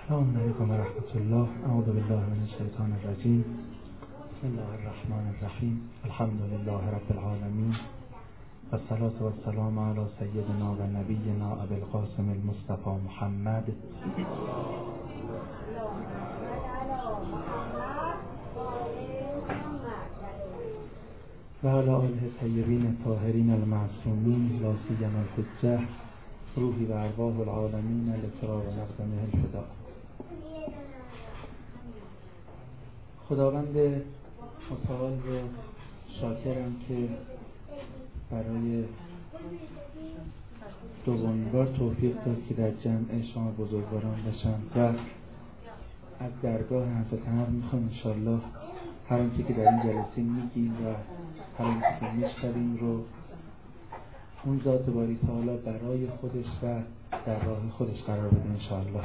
السلام علیکم و رحمت الله. اعوذ بالله من الشیطان الرجیم. بسم الله الرحمن الرحیم. الحمد لله رب العالمین و الصلاة و السلام علی سیدنا و نبینا ابی القاسم المصطفى محمد و علی آله طیبین الطاهرین المعصومین لا سیما الحجة روحی و ارواح العالمین لفراغ مقدمه الفدا. خداوند متعال رو شاکرم که برای دومین بار توفیق داد که در جمع شما بزرگواران باشم و از درگاه حضرت حق میخوام انشالله هر آنچه که در این جلسه میگیم و هر آنچه که میشنویم رو اون ذات باری تعالی برای خودش و در راه خودش قرار بده انشالله.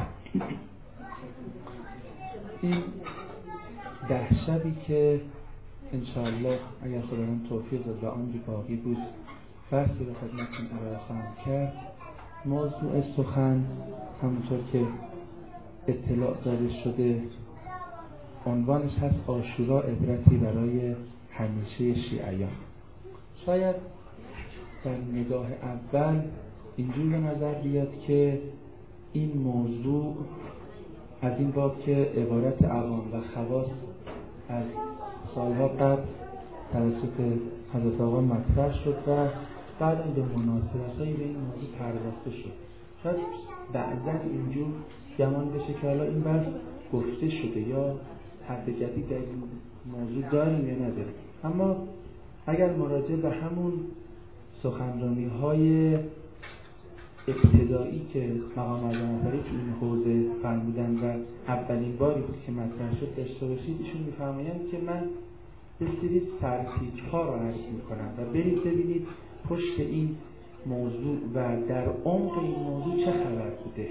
این 10 شبی که انشالله اگر خداوند توفیق داد و آنجا باقی بود بحثی رو خدمتتون ارائه خواهم کرد. موضوع سخن همونطور که اطلاع داده شده عنوانش هست عاشورا عبرتی برای همیشه شیعیان. شاید در نگاه اول اینجور به نظر بیاد که این موضوع از این باب که عبارت عوام و خواص از سالها قبل توسط حضرت آقا مطرح شد و بعدا به مناسبت‌هایی به این موضوع پرداخته شد. شاید بعضا اینجور گمان بشه که حالا این بحث گفته شده یا حرف جدید در این موضوع داریم یا نداریم، اما اگر مراجعه به همون سخنرانی‌های ابتدایی که مقام اعظم آذری تو این حوزه فرمودن و اولین باری بود که مطرح شد داشته باشید، ایشون می‌فرمایند که من یه سری سرپیچ‌ها رو عرض می‌کنم و برید ببینید پشت این موضوع و در عمق این موضوع چه خبر بوده.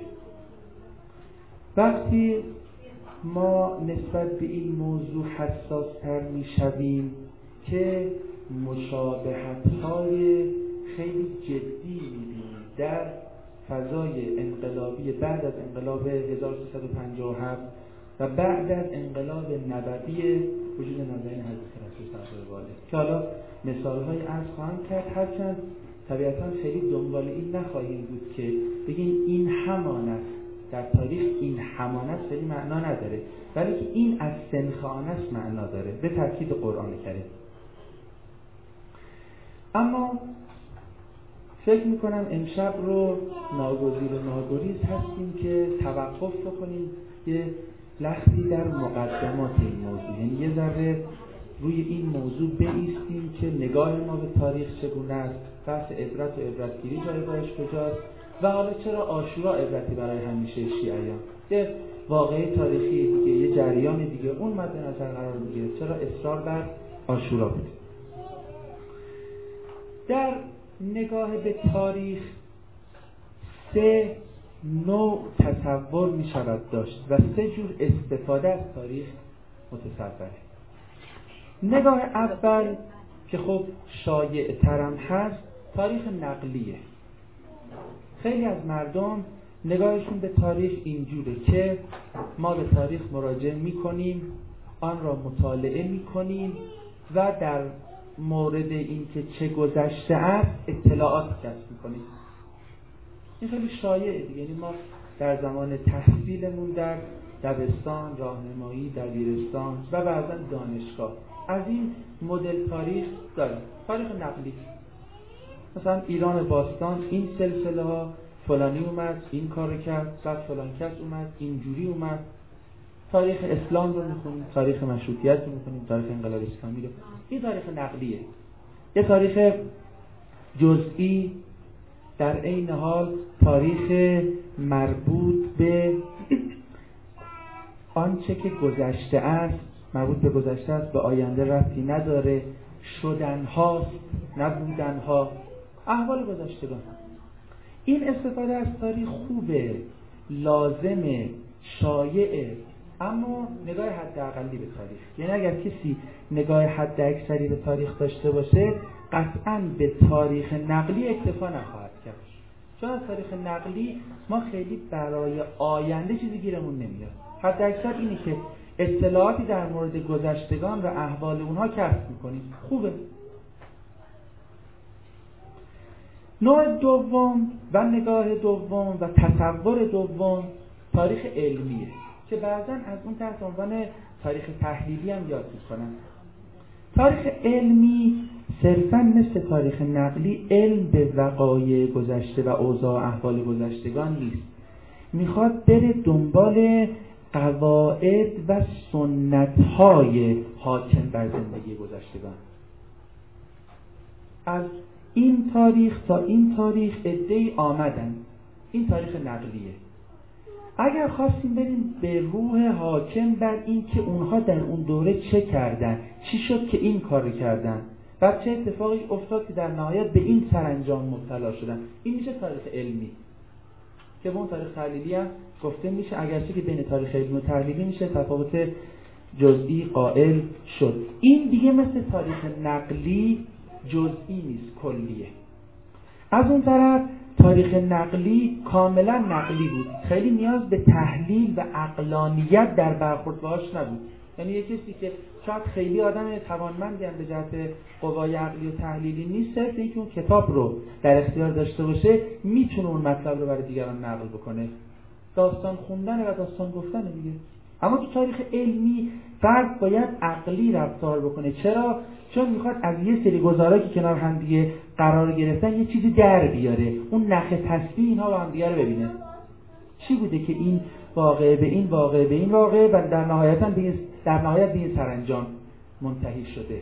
وقتی ما نسبت به این موضوع حساس‌تر می‌شویم که مشابهت‌های خیلی جدی می‌بینیم در فضای انقلابی بعد از انقلاب 1357 و بعد از انقلاب نبوی وجود نازنین حضرت رسول صلی الله علیه و که حالا مثال‌های عرض خواهم کرد، هرچند طبیعتاً خیلی دنبال این نخواهیم بود که بگیم این همان است. در تاریخ این همان است خیلی معنا نداره، ولی که این از سنخ آن است معنا داره به تاکید قرآن کریم. اما فکر میکنم امشب رو ناگزیر و ناگریز هستیم که توقف بکنیم یه لحظی در مقدمات این موضوع، یعنی یه ذره روی این موضوع بایستیم که نگاه ما به تاریخ چگونه است، بحث عبرت و عبرتگیری جایگاهش کجاست و حالا چرا عاشورا عبرتی برای همیشه شیعیان، یه واقعه تاریخی دیگه، یه جریان دیگه اون مد نظر قرار میگیره، چرا اصرار بر عاشورا بود. در نگاه به تاریخ 3 نوع تصور می شود داشت و 3 جور استفاده از تاریخ متصوره. نگاه اول که خب شایع ترم هست تاریخ نقلیه. خیلی از مردم نگاهشون به تاریخ اینجوره که ما به تاریخ مراجعه می کنیم، آن را مطالعه می کنیم و در مورد این که چه گذشته است اطلاعات کسب می‌کنیم. این خیلی شایعه دیگه، یعنی ما در زمان تحصیلمون در دبستان، راهنمایی، دبیرستان و بعضا دانشگاه از این مدل تاریخ داریم. تاریخ نقلی، مثلا ایران باستان این سلسله ها فلانی اومد این کار کرد، بعد فلان کس اومد اینجوری اومد. تاریخ اسلام رو می‌خونیم، تاریخ مشروطیت رو می‌خونیم، تاریخ انقلاب اسلامی رو. این تاریخ نقلیه. یه تاریخ جزئی در عین حال تاریخ مربوط به آنچه که گذشته است، مربوط به گذشته است، به آینده ربطی نداره، شدن‌هاست، نبودن‌ها، احوال گذشتگان. این استفاده از تاریخ خوبه، لازمه، شایعه، اما نگاه حداقلی به تاریخ، یعنی اگر کسی نگاه حد اکثری به تاریخ داشته باشه قطعاً به تاریخ نقلی اکتفا نخواهد کرد. چون از تاریخ نقلی ما خیلی برای آینده چیزی گیرمون نمیاد. حداکثر اینی که اطلاعاتی در مورد گذشتگان و احوال اونها کسب میکنیم. خوبه. نوع دوم و نگاه دوم و تصور دوم تاریخ علمیه که بعضا از اون تحت عنوان تاریخ تحلیلی هم یاد میکنن. تاریخ علمی صرفاً مثل تاریخ نقلی علم به وقایع گذشته و اوضاع احوال گذشتگان نیست. میخواد بره دنبال قواعد و سنت‌های حاکم بر زندگی گذشتگان. از این تاریخ تا این تاریخ عده‌ای آمدن. این تاریخ نقلیه. اگر خواستیم بریم به روح حاکم بر این که اونها در اون دوره چه کردن، چی شد که این کار کردن و چه اتفاقی افتاد که در نهایت به این سرانجام مبتلا شدن، این میشه تاریخ علمی که به اون تاریخ تحلیلی هم گفته میشه، اگرچه که بین تاریخ علمی و تحلیلی میشه تفاوت جزئی قائل شد. این دیگه مثل تاریخ نقلی جزئی نیست، کلیه. از اون طرف تاریخ نقلی کاملا نقلی بود، خیلی نیاز به تحلیل و عقلانیت در برخورد باهاش نبود. یعنی یک کسی که شاید خیلی آدم توانمندی هم به جهت قوای عقلی و تحلیلی نیست، صرف اینکه اون کتاب رو در اختیار داشته باشه میتونه اون مطلب رو برای دیگران نقل بکنه. داستان خوندن و داستان گفتن دیگه. اما تو تاریخ علمی فرد باید عقلی رفتار بکنه. چرا؟ چون میخواد از یه سری گزارا که کنار هم دیگه قرار گرفتن یه چیزی در بیاره، اون نخ تسبیح اینها با هم دیگه رو ببینه. چی بوده که این واقعه به این واقعه به این واقعه و در نهایت به این سرانجام منتهی شده.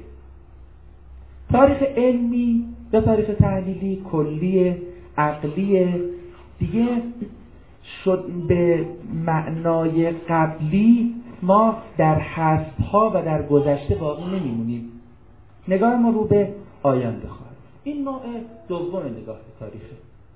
تاریخ علمی یا تاریخ تحلیلی کلیه، عقلیه، دیگه شد به معنای قبلی ما در هست‌ها و در گذشته باقی نمیمونیم. نگاه ما رو به آینده خواهد. این نوع دوم نگاه به تاریخه.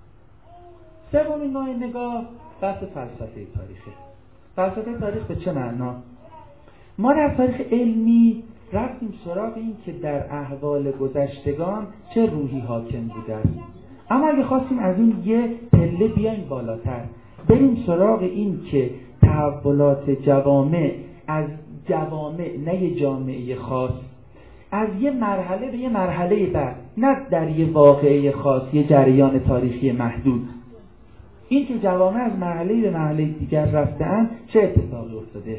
سومین نوع نگاه بحث فلسفه تاریخه. فلسفه تاریخ به چه معنا؟ ما در تاریخ علمی رفتیم سراغ این که در احوال گذشتگان چه روحی حاکم بوده است. اما اگه خواستیم از این یه پله بیایم بالاتر، بریم سراغ این که تحولات جوامع از جوامع نه یه جامعه خاص، از یه مرحله به یه مرحله بعد، نه در یه واقعه خاص، یه جریان تاریخی محدود، این که جوامع از مرحله به مرحله دیگر رفتن چه اتفاقی افتاده،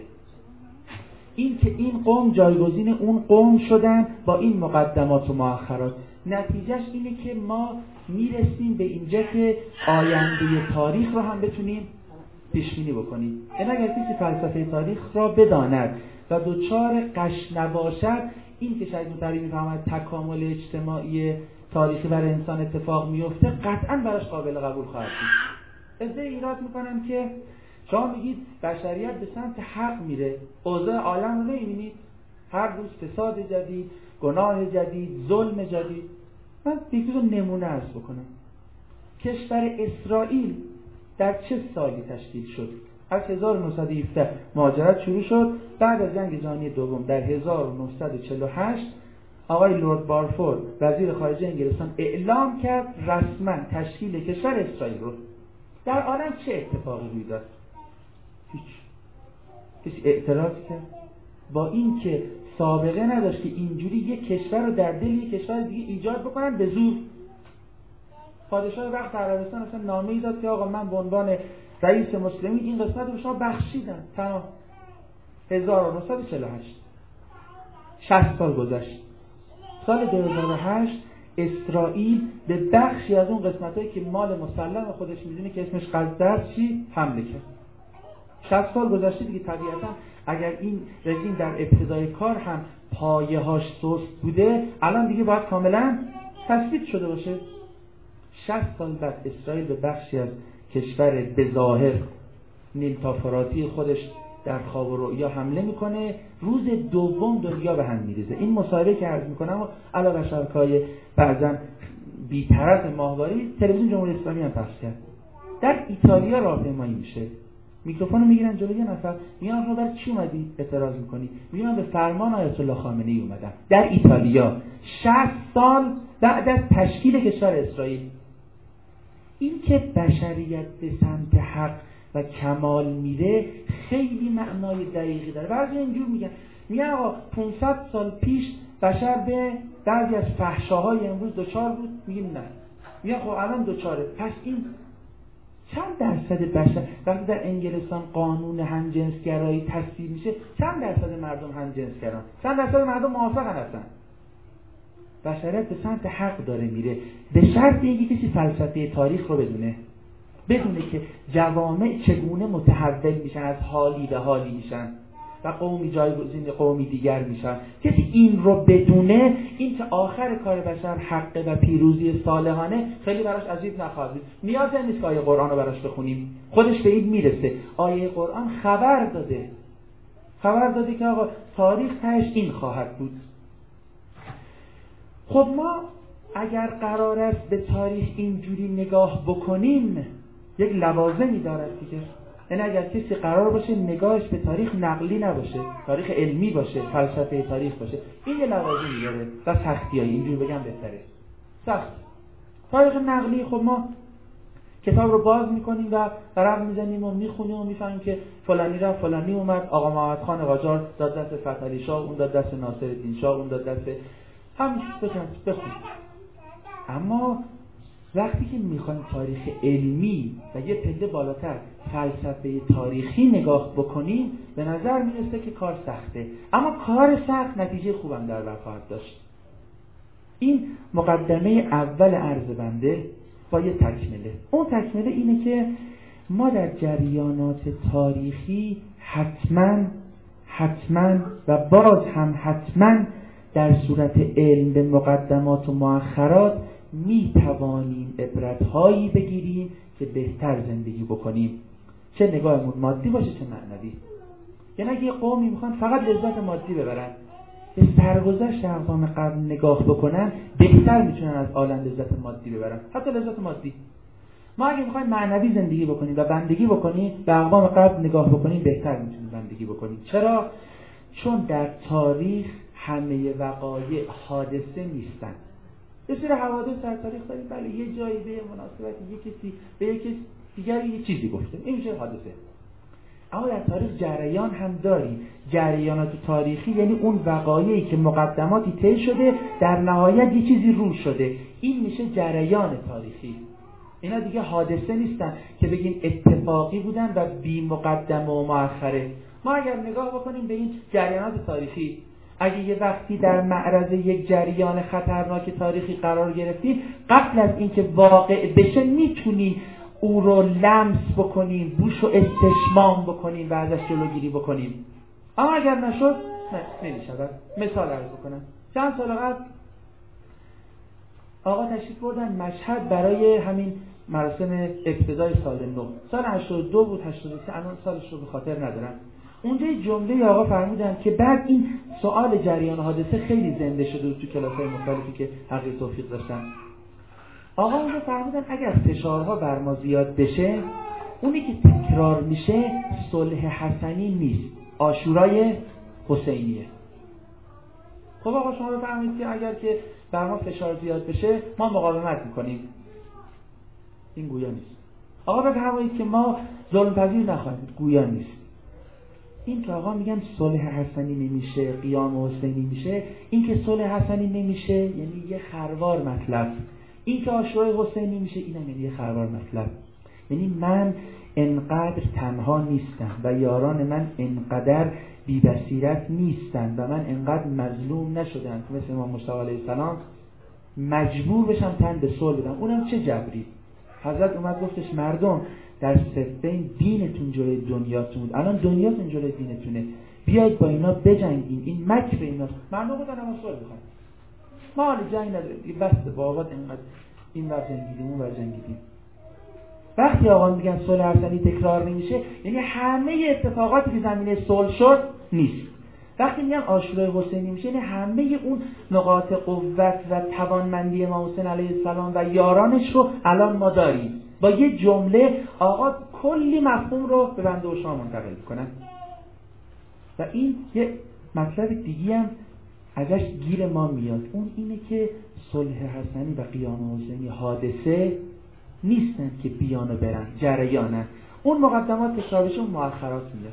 این که این قوم جایگزین اون قوم شدن با این مقدمات و مؤخرات. نتیجهش اینه که ما میرسیم به اینجا که آینده تاریخ رو هم بتونیم پیش بینی بکنیم. این اگر کسی فلسفه تاریخ را بداند و دوچار قش نباشد، این که شاید متری میفهمد تکامل اجتماعی تاریخی برای انسان اتفاق میفته، قطعا براش قابل قبول خواهد بود. از ایراد میکنم که شما میگید بشریت به سمت حق میره، اوضاع عالم رو نمیبینید؟ هر روز فساد جدید، گناه جدید، ظلم جدید. من یکی رو نمونه عرض بکنم. کشور اسرائیل در چه سالی تشکیل شد؟ از 1917 مهاجرت شروع شد. بعد از جنگ جهانی دوم در 1948 آقای لورد بالفور وزیر خارجه انگلستان اعلام کرد رسما تشکیل کشور اسرائیل رو. در عالم چه اتفاقی روی داد؟ هیچ. کسی اعتراض کرد؟ با این که سابقه نداشت که اینجوری یک کشور رو در دل یک کشور دیگه ایجاد بکنن به زور. پادشاه وقت عربستان اصلا نامه‌ای داد که آقا من به عنوان رئیس مسلمین این قسمت رو به شما بخشیدم. تمام. 1948 60 سال گذشت. سال 2008 اسرائیل به بخشی از اون قسمتایی که مال مسلم خودش میدونه که اسمش غزه است حمله کرد. 60 سال گذشته دیگه. طبیعتا اگر این رژیم در ابتدای کار هم پایه‌هاش سست بوده، الان دیگه باید کاملا تثبیت شده باشه. 60 سال بعد اسرائیل به بخشی از کشور به ظاهر نیل تا فراتی خودش در خواب و رؤیا حمله میکنه. روز دوم دنیا به هم میریزه. این مصاحبه که عرض میکنم و علاوه بر شبکه‌های بعضا بی‌طرف ماهواری، تلویزیون جمهوری اسلامی هم پخش کرد. در ایتالیا راهپیمایی میشه، میکروفونو میگیرن جلوی یه نفر، میگن آقا برای چی اومدی اعتراض میکنی؟ میگن به فرمان آیت الله خامنه‌ای اومدم. در ایتالیا 60 سال بعد از تشکیل کشور اسرائیل. این که بشریت به سمت حق و کمال میره خیلی معنای دقیقی داره. بعضی اینجور میگن آقا 500 سال پیش بشر به بعضی از فحشاهای امروز دچار بود، میگیم نه. میگن خب الان دچاره. پس این چند درصد بشر وقتی در انگلستان قانون همجنسگرایی تصویب میشه چند درصد مردم همجنسگران؟ چند درصد مردم موافقن هستن؟ بشریت به سمت حق داره میره، به شرط اینکه کسی فلسفه تاریخ رو بدونه که جوامع چگونه متحول میشن، از حالی به حالی میشن و قومی جایگزین قومی دیگر میشن. کسی این رو بدونه، این که آخر کار بشر حق و پیروزی صالحانه، خیلی براش عجیب نخواهد بود. نیاز نیست که آیه قرآن رو براش بخونیم، خودش به این میرسه. آیه قرآن خبر داده که آقا تاریخ تهش این خواهد بود. خب ما اگر قرار است به تاریخ اینجوری نگاه بکنیم، یک لوازمی دارد دیگه. یعنی اگر کسی قرار باشه نگاهش به تاریخ نقلی نباشه، تاریخ علمی باشه، فلسفه تاریخ باشه، این یه لوازمی داره و سختیایی، اینجوری بگم بهتره. سخت. تاریخ نقلی، خب ما کتاب رو باز میکنیم و ورق میزنیم و میخونیم و میفهمیم که فلانی رفت، فلانی اومد، آقا محمد خان قاجار داد دست فتحعلی شاه، اون داد دست ناصرالدین شاه، اون داد دست همین بخون. اما وقتی که میخوایم تاریخ علمی و یه پله بالاتر فلسفه تاریخی نگاه بکنیم، به نظر میرسه که کار سخته. اما کار سخت نتیجه خوبم در بر خواهد داشت. این مقدمه اول عرض بنده با یه تکمله. اون تکمله اینه که ما در جریانات تاریخی حتما و باز هم حتما در صورت علم به مقدمات و مؤخرات می توانیم عبرت‌هایی بگیریم که بهتر زندگی بکنیم، چه نگاهمون مادی باشه چه معنوی. یعنی اگه قومی میخوان فقط لذت مادی ببرن، به سرگذشت اقوام قبل نگاه بکنن، بهتر میتونن از عالم لذت مادی ببرن، حتی لذت مادی. ما اگه میخوایم معنوی زندگی بکنیم و بندگی بکنیم، به اقوام قبل نگاه بکنیم، بهتر میتونیم بندگی بکنیم. چرا؟ چون در تاریخ همه وقایع حادثه نیستن. یه سری حوادث در تاریخ داریم، بله یه جایی به مناسبتی یه کسی به یک کسی دیگری یه چیزی گفته، این میشه حادثه. اما در تاریخ جریان هم داریم. جریانات تاریخی یعنی اون وقایعی که مقدماتی طی شده، در نهایت یه چیزی رو شده، این میشه جریان تاریخی. اینا دیگه حادثه نیستن که بگیم اتفاقی بودن و بی مقدمه و مؤخره. ما اگر نگاه بکنیم به این جریانات تاریخی، اگه یه وقتی در معرض یک جریان خطرناک تاریخی قرار گرفتیم، قبل از اینکه واقع بشه میتونیم او رو لمس بکنیم، بوش و استشمام بکنیم و ازش جلوگیری بکنیم. اما اگر نشد نمیشود. مثال عرض بکنم. چند سال قبل آقا تشریف بردن مشهد برای همین مراسم ابتدای سال نو. سال 82 بود، 83، الان سالش رو به خاطر ندارم. اونجا جمله آقا فرمودن که بعد این سوال جریان حادثه خیلی زنده شده تو کلاس‌های مختلفی که حقیقی توفیق داشتن. آقا اونجا فرمودن اگر فشارها بر ما زیاد بشه، اونی که تکرار میشه صلح حسنی نیست، عاشورای حسینیه. خب آقا شما بفرمایید که اگر که بر ما فشار زیاد بشه ما مقاومت میکنیم، این گویا نیست. آقا بفرمایید که ما ظلم پذیر نخواهیم، گویا نیست. این که آقا میگن صلح حسنی نمیشه، قیام حسینی میشه، این که صلح حسنی نمیشه یعنی یه خروار مطلب، این که عاشورای حسینی میشه اینم یعنی یه خروار مطلب. یعنی من انقدر تنها نیستم و یاران من انقدر بی بصیرت نیستن و من انقدر مظلوم نشدم که مثل امام مجتبی علیه السلام مجبور بشم تن به صلح بدم. اونم چه جبری. حضرت اومد گفتش مردم در سفین دینتون جلوی دنیاتون بود، الان دنیاتون جلوی دینتونه، بیاید با اینا بجنگیم، این مکر ایناست. مردم گفتن ما صلح می‌خوایم، ما حال جنگ نداریم، بس بابات اینقدر این ور جنگیدیم اون ور جنگیدیم. وقتی آقا میگن صلح حسنی تکرار نمیشه یعنی همه اتفاقاتی که زمینه صلح شد نیست. وقتی میگن عاشورای حسینی میشه یعنی همه اون نقاط قوت و توانمندی امام حسین علیه السلام و یارانش رو الان ما داریم. با یه جمله آقا کلی مفهوم رو به بنده و شما منتقل کنن. و این یه مطلب دیگه هم ازش گیر ما میاد، اون اینه که صلح حسنی و قیام حسینی حادثه نیستن که بیان و برن، جریانن. اون مقدمات تکرار بشه اون مؤخرات میاد.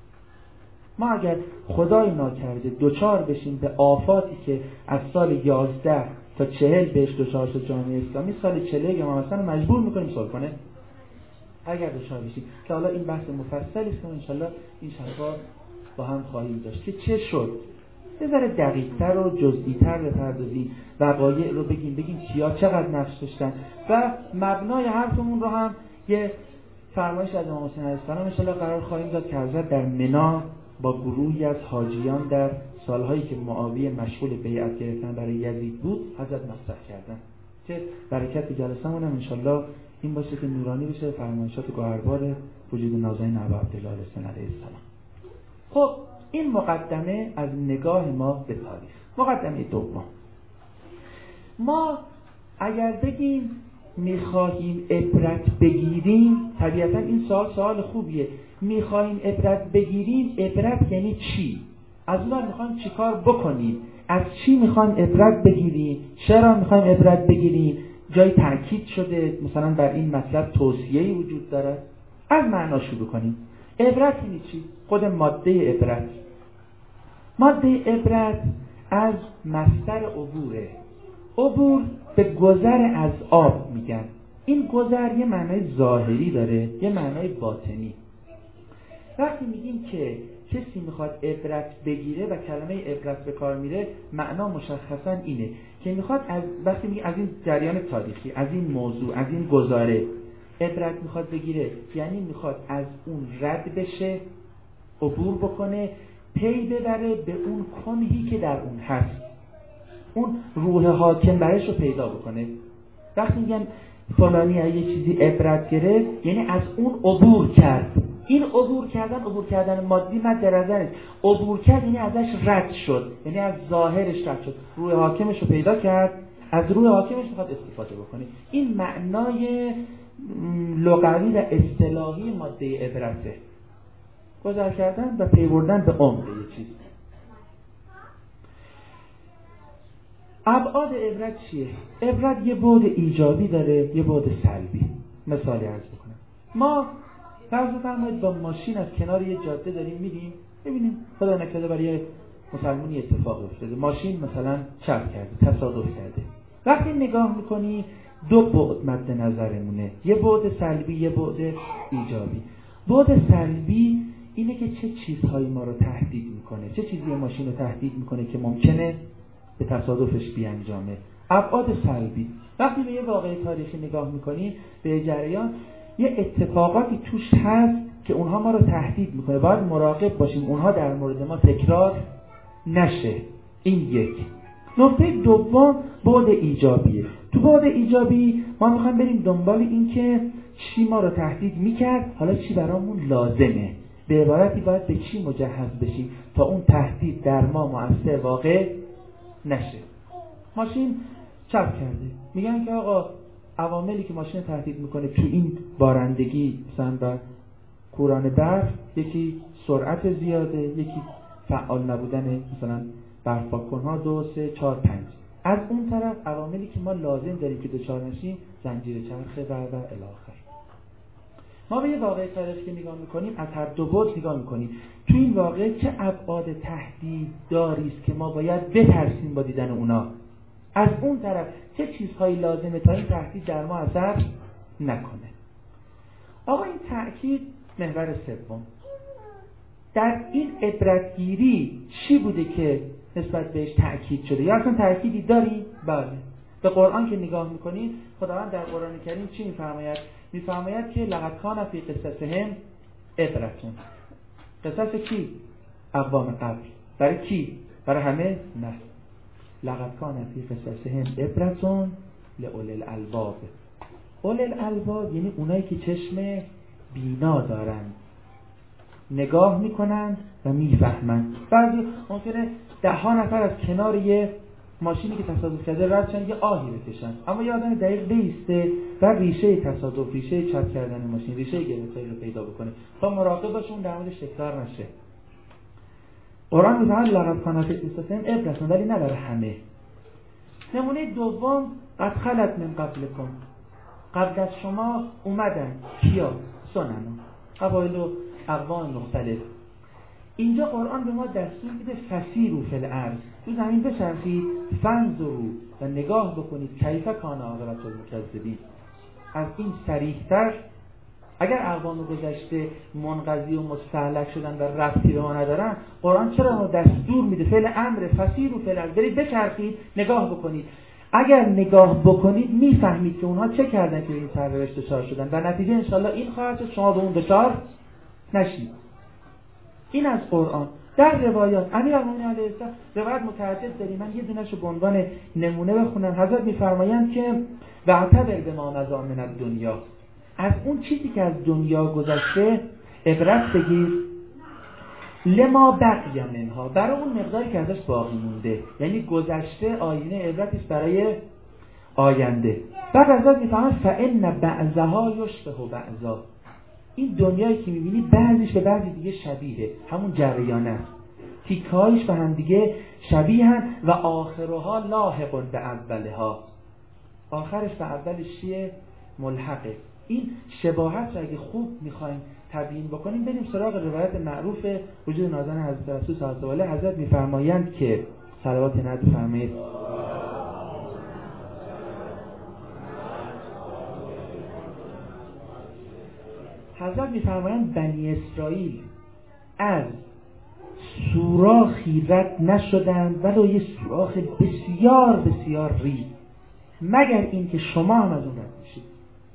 ما اگر خدای ناکرده دوچار بشیم به آفاتی که از سال 11 تا 40 بهش دوچار شد جامعه اسلامی، سال 40 ما مثلا مجبور میکنیم صلح کنه. اگر دوچار بشیم که حالا این بحث مفصلی است که انشالله این شبا با هم خواهیم داشت که چه شد. یه ذره دقیق‌تر و جزئی‌تر بپردازیم، وقایع رو بگیم کیا چقدر نقش داشتن و مبنای حرفمون رو هم یه فرمایش از امام حسین علیه السلام انشالله قرار خواهیم داد که حضرت در منا با گروهی از حاجیان در سالهایی که معاویه مشغول بیعت گرفتن برای یزید بود حضرت مطرح کردن که برکت جلسه‌مون هم انشالله این باشه که نورانی بشه فرمایشات گوهربار وجود نازنین ابا عبدالله علیه السلام. خب این مقدمه از نگاه ما به تاریخ. مقدمه دوم، ما اگر بگیم میخواهیم عبرت بگیریم، طبیعتا این سوال خوبیه. میخواهیم عبرت بگیریم، عبرت یعنی چی؟ از اون میخوایم چی کار بکنیم؟ از چی میخوایم عبرت بگیریم؟ چرا میخوایم عبرت بگیریم؟ جای تأکید شده مثلا بر این مطلب توصیه‌ای وجود داره؟ از معنا شروع کنیم. عبرت یعنی چی؟ خود ماده عبرت. ماده عبرت از مصدر عبوره. عبور به گذر از آب میگن. این گذر یه معنای ظاهری داره، یه معنای باطنی. وقتی میگیم که کسی میخواد عبرت بگیره و کلمه عبرت به کار میره، معنا مشخصا اینه که میخواد وقتی میگه از این جریان تاریخی، از این موضوع، از این گزاره عبرت میخواد بگیره، یعنی میخواد از اون رد بشه، عبور بکنه، پی ببره به اون کنهی که در اون هست، اون روح حاکم برش رو پیدا بکنه. وقتی میگن فلانی یه چیزی عبرت گرفت، یعنی از اون عبور کرد. این عبور کردن مادی مد نظر نیست. عبور کرد یعنی ازش رد شد، یعنی از ظاهرش رد شد، روح حاکمش رو پیدا کرد، از روح حاکمش میخواد استفاده بکنه. این معنای لغوی و اصطلاحی ماده عبرته، گذر کردن و پی بردن به عمق یه چیز. ابعاد عبرت چیه؟ عبرت یه بعد ایجابی داره، یه بعد سلبی. مثالی عرض بکنم. ما فرض بفرمایید با ماشین از کنار یه جاده داریم میریم، ببینیم خدا نکرده برای یه مسلمانی اتفاق افتاده، ماشین مثلا چپ کرده، تصادف کرده. وقتی نگاه میکنی دو بعد مد نظرمونه، یه بعد سلبی، یه بعد ایجابی. بعد سلبی اینه که چه چیزهایی ما رو تهدید میکنه، چه چیزی ماشین رو تهدید میکنه که ممکنه به تصادفش بیانجامه. ابعاد سلبی، وقتی به یه واقعه تاریخی نگاه میکنی، به جریان یه اتفاقاتی توش هست که اونها ما رو تهدید میکنه، باید مراقب باشیم اونها در مورد ما تکرار نشه. این یک. نکته دوم بعد ایجابیه. تو بعد ایجابی ما میخوایم بریم دنبال این که چی ما رو تهدید میکرد، حالا چی برامون لازمه. به عبارتی باید به چی مجهز بشیم تا اون تهدید در ما مؤثر واقع نشه. ماشین چپ کرده، میگن که آقا عواملی که ماشین تهدید میکنه تو این بارندگی مثلا و کوران برف، یکی سرعت زیاده، یکی فعال نبودن مثلا برف پاک‌کن‌ها 2 3 4 5. از اون طرف عواملی که ما لازم داریم که دچار نشیم، زنجیره چرخه و الی آخر. ما به یه واقعه تاریخی که نگاه میکنیم از هر دو بعد نگاه میکنیم. تو این واقعه چه ابعاد تهدیدداری است که ما باید بترسیم با دیدن اونا. از اون طرف چه چیزهایی لازمه تا این تهدید در ما اثر نکنه. آقا این تأکید محور سوم. در این عبرتگیری چی بوده که نسبت بهش تأکید شده؟ یا اصلا تأکیدی داری؟ بله. به قرآن که نگاه میکنید، خداوند در قرآن کریم چی میفرماید؟ میفرماید که لقد کان فی قصصهم عبرتون. قصص کی؟ اقوام قبل. برای کی؟ برای همه؟ نه. لقد کان فی قصصهم عبرتون لأولی الالباب. اولی الالباب یعنی اونایی که چشم بینا دارن، نگاه میکنن و میفهمن. بعضی ممکنه 10 نفر از کنار یه ماشینی که تصادف کرده رد شن، یه آهی بکشن، اما یه آدم دقیق بیسته و ریشه تصادف، ریشه چپ کردن ماشین، ریشه گرفتاری رو پیدا بکنه تا مراقب باشه اون در موردش تکرار نشه. قرآن میگه لقد کان فی قصصهم عبرتون، ولی نه برای همه. نمونه دوم قد خلت من قبلکم. قبل از شما اومدن کیا؟ سنن، قبایل و اقوام مختلف. اینجا قرآن به ما دستور میده فسیروا فی الارض، تو زمین بچرخید، فانظروا و نگاه بکنید کیف کان عاقبت المکذبین. از این صریح‌تر اگر اقوام گذشته منقضی و مستهلک شدن و ربطی به ما ندارن، قرآن چرا ما دستور میده؟ فعل امر، فسیروا فی الارض، برید بچرخید نگاه بکنید. اگر نگاه بکنید میفهمید که اونها چه کردن که این سرنوشت دچار شدن و نتیجه انشالله این خواهد شد شما به اون دچار نشید. این از قرآن. در روایات امیرالمومنین علیه السلام روایت متعدد داریم، من یه دونه‌شو به عنوان نمونه بخونم. حضرت میفرمایند که واعتبر بما مضی من الدنیا، از اون چیزی که از دنیا گذشته عبرت بگیر، لما بقی منها، برای اون مقداری که ازش باقی مونده، یعنی گذشته آینه عبرتی است برای آینده. بعد حضرت میفرمایند فإن بعضها یشبه بعضا، این دنیایی که میبینی بعضیش به بعضی دیگه شبیه، همون جریان است، تیکهایش به هم دیگه شبیهن و آخرها لاحق به اولها، آخرش به اولش چیه؟ ملحقه. این شباهت رو اگه خوب میخوایم تبیین بکنیم بریم سراغ روایت معروف وجود نازن حضرت رسول صلی الله علیه و آله. حضرت میفرمایند که صلوات نعت فرمایید حضرت میفرمایند بنی اسرائیل از سوراخی رد نشدند ولو یه سوراخ بسیار بسیار ریز، مگر اینکه شما هم از اون رد میشید.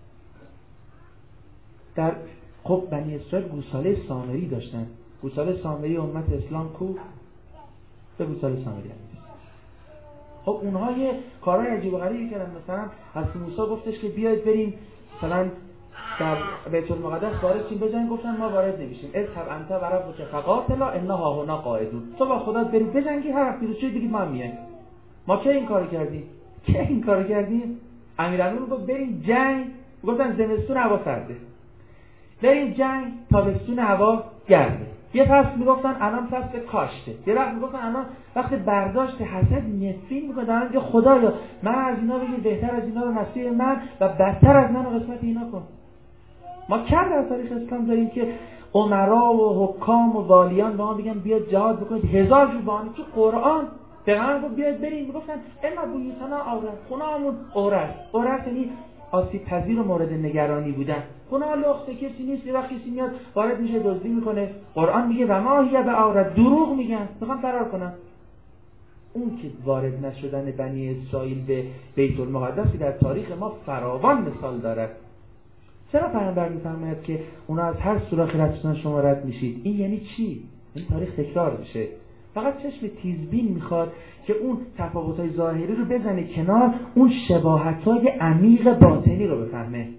در خب بنی اسرائیل گوساله سامری داشتن. گوساله سامری امت اسلام کو؟ به گوساله سامری هم. خب اونها یه کارهای عجیب و غریبی کردن. مثلا حضرت موسی گفتش که بیاید بریم مثلا در بیت المقدس وارد شیم بجنگیم، گفتن ما وارد نمیشیم. اذهب انت و ربک فقاتلا انا هاهنا قاعدون، تو با خدا برید بجنگید، هر وقت پیروز شدید دیگه ما هم میایم. ما کی این کارو کردیم؟ امیرالمومنین گفت بریم جنگ، گفتن زمستون هوا سرده، بریم جنگ تابستون هوا گرمه. یه فصل میگفتن الان فصل کاشته، یه وقت میگفتن الان وقت برداشت. حسد نفرین میگفتن که خدایا من از اینا بگیر، بهتر از اینا رو نصیب من و بدتر از من رو قسمت اینا کن. ما کم در تاریخ اسلام داریم که امرا و حکام و والیان به ما بگن بیاد جهاد بکنید، هزار جو بهانه. تو قرآن پیغمبر گفت بیاد بریم، میگفتن اما بیوتنا عورت، خونه‌مون عورت یعنی آسیب پذیر و مورد نگرانی بودن. خونه لخته، کسی نیست، یه وقت کسی میاد وارد میشه دزدی میکنه. قرآن میگه و ما هی به عورت، دروغ میگن، میخوان فرار کنن. اون که وارد نشدن بنی اسرائیل به بیت المقدس که در تاریخ ما فراوان مثال داره. چرا پیامبر میفرماید که اونا از هر سوراخی رد شدن شما رد میشید؟ این یعنی چی؟ این تاریخ تکرار میشه. فقط چشم تیزبین میخواد که اون تفاوت‌های ظاهری رو بزنه کنار، اون شباهت‌های عمیق باطنی رو بفهمه.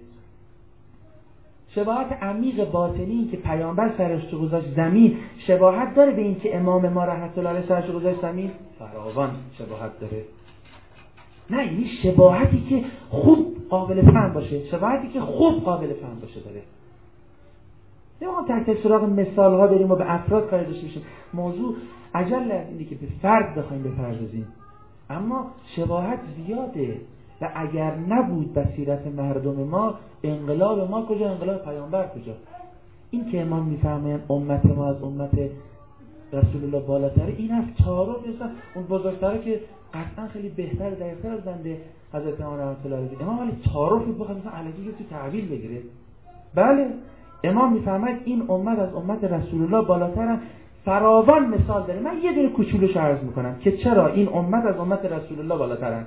شباهت عمیق باطنی این که پیامبر سرش رو گذاشت زمین شباهت داره به این که امام ما رحمت الله علیه سرش رو گذاشت زمین؟ فراوان شباهت داره. نه این شباهتی که خوب قابل فهم باشه، شباهتی که خوب قابل فهم باشه داره. نمیخوام تحت سراغ مثال ها بریم و به افراد کار داشته باشیم. موضوع عجل از اینه که به فرد بخوایم بپردازیم، اما شباهت زیاده و اگر نبود بصیرت مردم ما، انقلاب ما کجا، انقلاب پیامبر کجا؟ این که امام میفرمایند امت ما از امت رسول الله بالاتره، این از تعارف نیست. اون بزرگتره که قطعا خیلی بهتر دقیق‌تر از بنده حضرت امام رحمت الله علیه. امام ولی تعارف بخواد مثلا الکی تو تعویل بگیره. بله امام میفرماید این امت از امت رسول الله بالاترن، فراوان مثال داره. من یه دونه کوچولوش عرض میکنم که چرا این امت از امت رسول الله بالاترن.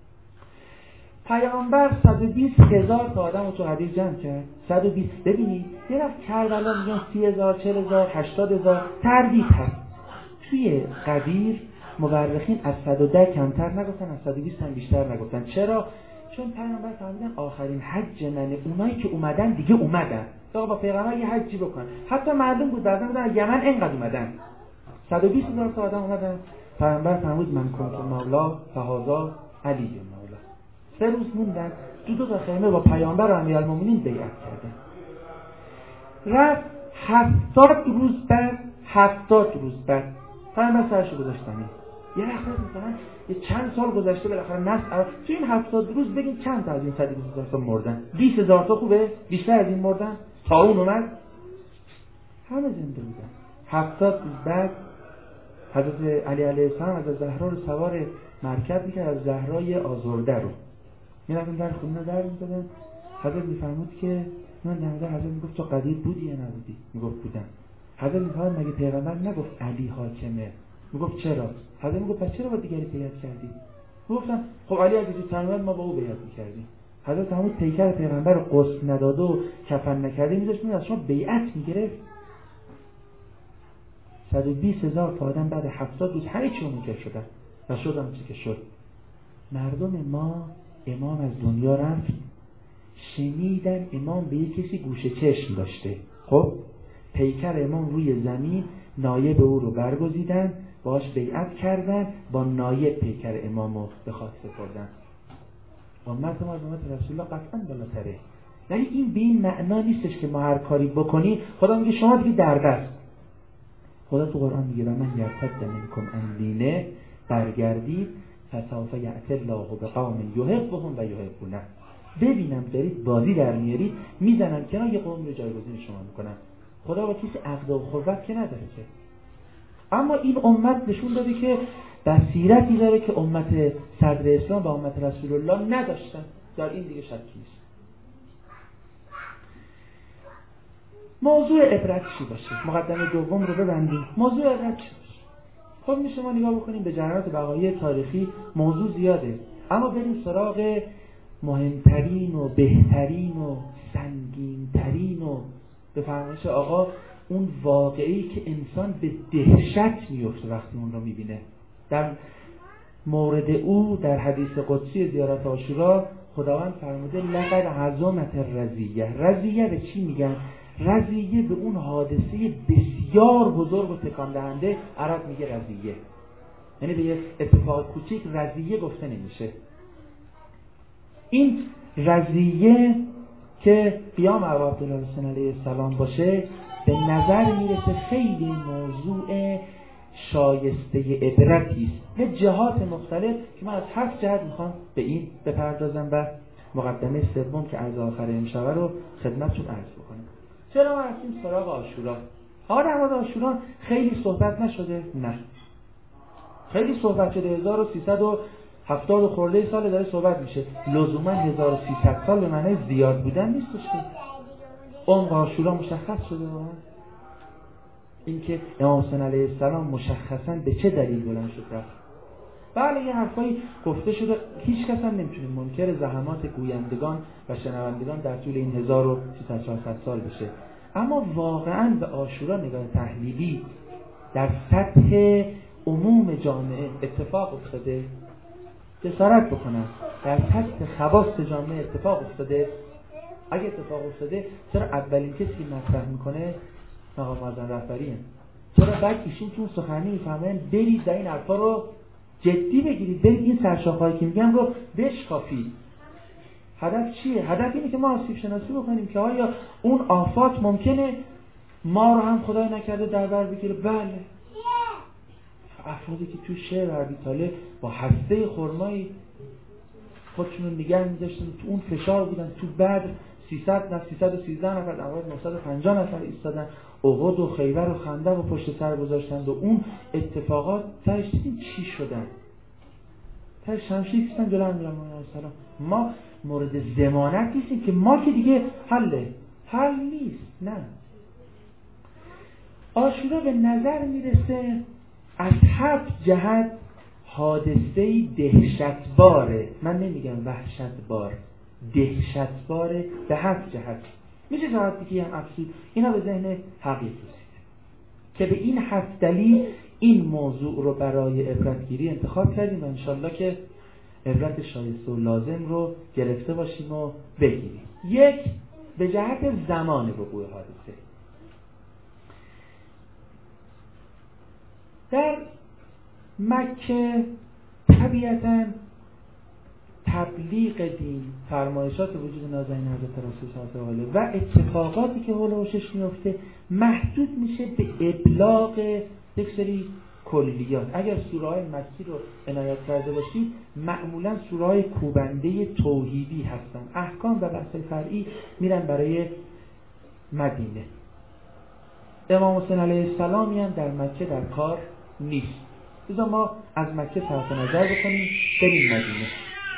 پیامبر 120,000 تا آدم رو تو حدیث جمع کرد. 120. ببینید یه وقت کربلا میگن 30,000 40,000 80,000 تردید هست. توی قدیر مورخین از 110 کمتر نگفتن، از 120 هم بیشتر نگفتن. چرا؟ چون پیامبر فرمودن آخرین حج منه، اونایی که اومدن دیگه اومدن. تا با پیغمبر یه حجی بکن. حتی معلوم بود بعضی بودن یمن اینقدر اومدن. 120,000 تا آدم اومدن. پیامبر فرمود من کنت مولا فهذا علی مولا. 3 روز موندن، دو تا خیمه با پیامبر و امیرالمومنین بیعت کردن. رفت 70 روز بعد پیامبر سرشو گذاشت زمین. یه وقت مثلا یه چند سال گذشته بالاخره نسل تو این 70 روز بگین چند تا از این 120,000 تا مردن؟ 20,000 تا خوبه؟ بیشتر از این مردن؟ طاعون اومد؟ همه زنده بودن. 70 روز بعد حضرت علی علیه السلام از زهرا رو سوار مرکب میکرد، از زهرای آزرده رو میرفتن در خونه در میزدن. حضرت میفرمود که من در حضرت میگفت تو قدیر بودی یا نبودی؟ میگفت بودم. حضرت میفرمود مگه پیغمبر نگفت علی حاکمه؟ میگفت چرا؟ حضرت میگفت پس چرا با دیگری بیعت کردی؟ میگفتم خب علی اگه زودتر اومد ما با او بیعت میکردیم. حضرت همون پیکر پیغمبر رو غسل نداده و کفن نکرده میذاشت از شما بیعت میگرفت. 120,000 تا آدم بعد 70 روز همه چی منکر شدن و شدن چی که شد. مردم ما امام از دنیا رفت، شنیدن امام به یک کسی گوشه چشم داشته. خب پیکر امام روی زمین، نایب او رو برگزیدن، باش بیعت کردن، با نایب پیکر امام رو به خاک سپردن. امت ما از امت رسول الله قطعا بالاتره. ولی این به این معنا نیستش که ما هر کاری بکنی خدا میگه شما دیگه در دست. خدا تو قرآن میگه و من یرتد منکم عن دینه، برگردید فسوف یأتی الله بقوم یحبهم و یحبونه. ببینم دارید بازی در میارید، میزنن کنار یه قوم رو جایگزین شما میکنن. خدا با کسی عقد و خلوت که نداره که. اما این امت نشون داده که بصیرتی داره که امت صدر اسلام و امت رسول الله نداشتن. در این دیگه شکی نیست. موضوع عبرت چی باشه؟ مقدمه دوم رو ببندیم. موضوع عبرت چی باشه؟ خب میشه ما نگاه بکنیم به جریانات بقایی تاریخی. موضوع زیاده، اما بریم سراغ مهمترین و بهترین و سنگینترین و به فرمایش آقا اون واقعی که انسان به دهشت میفته وقتی اون رو میبینه. در مورد او در حدیث قدسی زیارت عاشورا خداوند فرموده لقد عظمت الرزیه. رزیه به چی میگن؟ رزیه به اون حادثه بسیار بزرگ و تکان دهنده عرب میگه رزیه، یعنی به یه اتفاق کوچیک رزیه گفته نمیشه. این رزیه که قیام ابا عبدالله حسین علیه السلام باشه به نظر میرسه خیلی موضوع شایسته عبرتی است به جهات مختلف که من از 7 جهت میخوام به این بپردازم و مقدمه سوم که از آخر امشب رو خدمتتون عرض بکنم. چرا ما رفتیم سراغ عاشورا؟ در مورد عاشورا خیلی صحبت نشده؟ نه، خیلی صحبت شده. 1370 خورده سال داره صحبت میشه. لزوما 1300 سال به معنی زیاد بودن نیستش که عمق عاشورا مشخص شده. واقعا اینکه امام حسین علیه السلام مشخصا به چه دلیل بلند شد رفت. بله یه حرفایی گفته شده، هیچ کس هم نمیتونه منکر زحمات گویندگان و شنوندگان در طول این 1300 سال بشه. اما واقعا به عاشورا نگاه تحلیلی در سطح عموم جامعه اتفاق افتاده؟ جسارت بکنم در سطح خواص جامعه اتفاق افتاده؟ اگه اتفاق افتاده چرا اولین کسی که مطرح میکنه مقام معظم رهبریه؟ چرا بعد ایشون تو سخنرانی میفهمن برید در این حرفا رو جدی بگیرید، برید این سرشاخه‌ای که میگم رو بشکافید. هدف چیه؟ هدف اینه که ما آسیب شناسی بکنیم که آیا اون آفات ممکنه ما رو هم خدای نکرده در بر بگیره. بله، افرادی که تو شعر عربی طالع با هسته خرمایی خودشون رو نگه می‌داشتن، تو اون فشار بودن، تو بعد 313 نفر در واقع 950 نفر ایستادن، احد و خیبر و خندق و پشت سر گذاشتند و اون اتفاقات تهش دیدیم چی شدن. تهش شمشیر کشیدن جلوی امیرالمومنین علیه السلام. ما مورد ضمانت نیستیم که ما که دیگه حل نیست. نه، عاشورا به نظر میرسه از 7 جهت حادثه‌ای دهشتباره. من نمیگم وحشتبار، دهشتباره به 7 جهت. میشه جهت دیگه هم افسود. اینا به ذهن حقیق رسیده که به این 7 دلیل این موضوع رو برای عبرتگیری انتخاب کردیم و انشالله که عبرت شایسته و لازم رو گرفته باشیم و بگیریم. 1 به جهت زمان وقوع حادثه. در مکه طبیعتاً تبلیغ دین، فرمایشات وجود نازنین حضرت رسول صلی الله علیه و اتفاقاتی که حول و حوشش میفته محدود میشه به ابلاغ یک سری کلیات. اگر سوره‌های مکی رو عنایت کرده باشید معمولا سوره‌های کوبنده توحیدی هستن، احکام و بحث فرعی میرن برای مدینه. امام حسین علیه السلامی هم در مکه در کار نیست، لذا ما از مکه صرف نظر بکنیم بریم مدینه.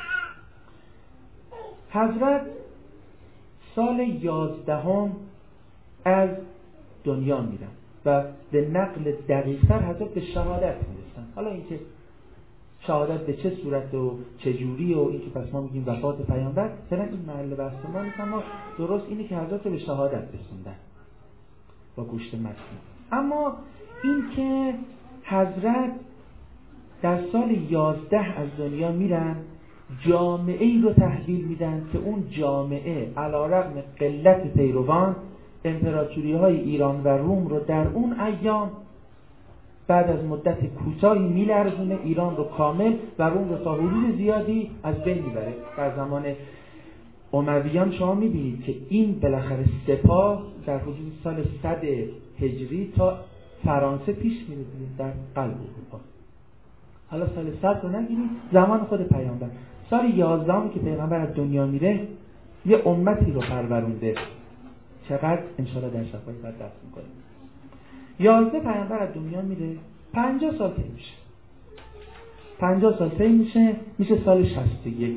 حضرت سال 11 از دنیا میرن و به نقل دقیق‌تر حضرت به شهادت میرسن. حالا اینکه شهادت به چه صورت و چه جوری و اینکه پس ما میگیم وفات پیامبر، فعلا این محل بحث ما نیست، اما درست اینه که حضرت به شهادت رسوندن با گوشت مسیح. اما اینکه حضرت در سال 11 از دنیا میرن، جامعه ای رو تحویل میدن که اون جامعه علیرغم قلت پیروان امپراتوری های ایران و روم رو در اون ایام بعد از مدت کوتاهی میلرزونه، ایران رو کامل و روم رو تا حدود زیادی از بین میبره. در زمان امویان شما میبینید که این بالاخره سپاه در حدود سال 100 هجری تا فرانسه پیش میره در قلب اروپا. حالا سال 100 رو نگیرید، زمان خود پیامبر، سال 11 که پیغمبر از دنیا میره یه امتی رو پرورونده. چقدر انشاءالله در شفای بعد درس میکنیم. 11 پیامبر از دنیا میره، 50 سال طی میشه. 50 سال طی میشه سال 61.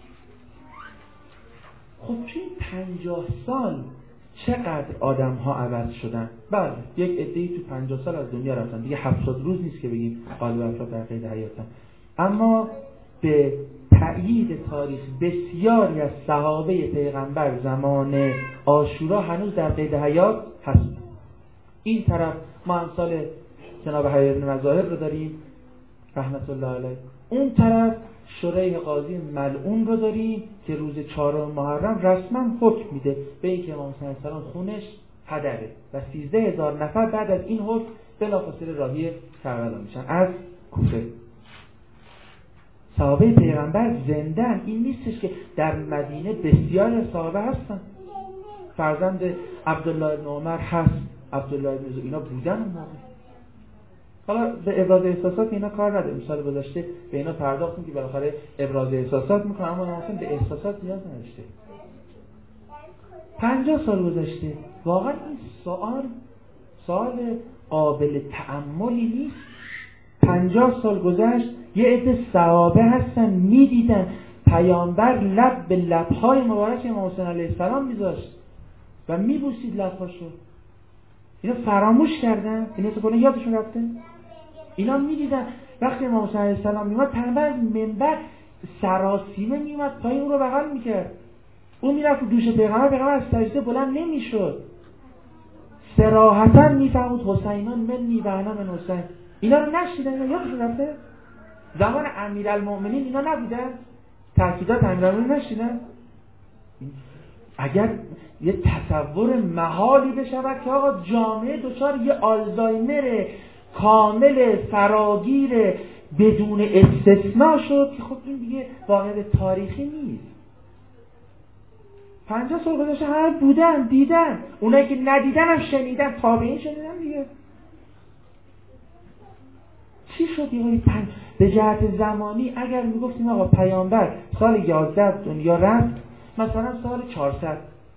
خب توی 50 سال چقدر آدم ها عوض شدن؟ بله یک عده‌ای تو 50 سال از دنیا رفتن، دیگه 70 روز نیست که بگیم قالب افراد در قید حیاتن. اما به تأیید تاریخ بسیاری از صحابه پیغمبر زمان عاشورا هنوز در قید حیات هستن. این طرف ما امثال جناب حبیب بن مظاهر رو داریم رحمت الله علیه، اون طرف شریح قاضی ملعون رو داریم که روز 4 محرم رسما حکم میده به اینکه امام حسین علیه السلام خونش هدره و 13,000 نفر بعد از این حکم بلافاصله راهی کربلا میشن از کوفه. صحابه پیغمبر زندن، این نیستش که در مدینه بسیاری از صحابه هستن. فرزند عبدالله ابن عمر هست، عبدالله ابن زبیر، اینا بودن اون موقع. حالا به ابراز احساسات اینا کار نداریم، سال گذشته به اینا پرداختیم که بالاخره ابراز احساسات میکنه، اما اصلا به احساسات نیاز نداشته. 50 سال گذشته، واقعا این سوال قابل تأملی نیست. 50 سال گذشت، یه عده صحابه هستن میدیدن پیامبر لب به لبهای مبارک امام حسین علیه السلام میذاشت و میبوسید لبهاشو. اینا فراموش کردن؟ اینا تو یادشون رفته؟ اینا میدیدن وقتی امام حسین علیه السلام میومد پیامبر از منبر سراسیمه میومد پای اون رو بغل میکرد. اون میرفت دوش پیغمبر از سجده بلند نمیشد، صراحتا میفهمود حسینان منی و انا من حسین. اینا رو نشیدن؟ اینا یادشون رفته؟ زمان امیرالمؤمنین اینا نبودن؟ تاکیدات امیرالمؤمنین نشیدن؟ اگر یه تصور محالی بشود که آقا جامعه دچار یه آلزایمر کامل فراگیر بدون استثناء شد که خب این دیگه واقعیت تاریخی نیست. 50 سال گذشته هر بودن دیدن، اونایی که ندیدن هم شنیدن، تابعین شنیدن دیگه. چی شد یه به جهت زمانی اگر میگفتیم آقا پیامبر سال 11 دنیا رفت، مثلا سال 400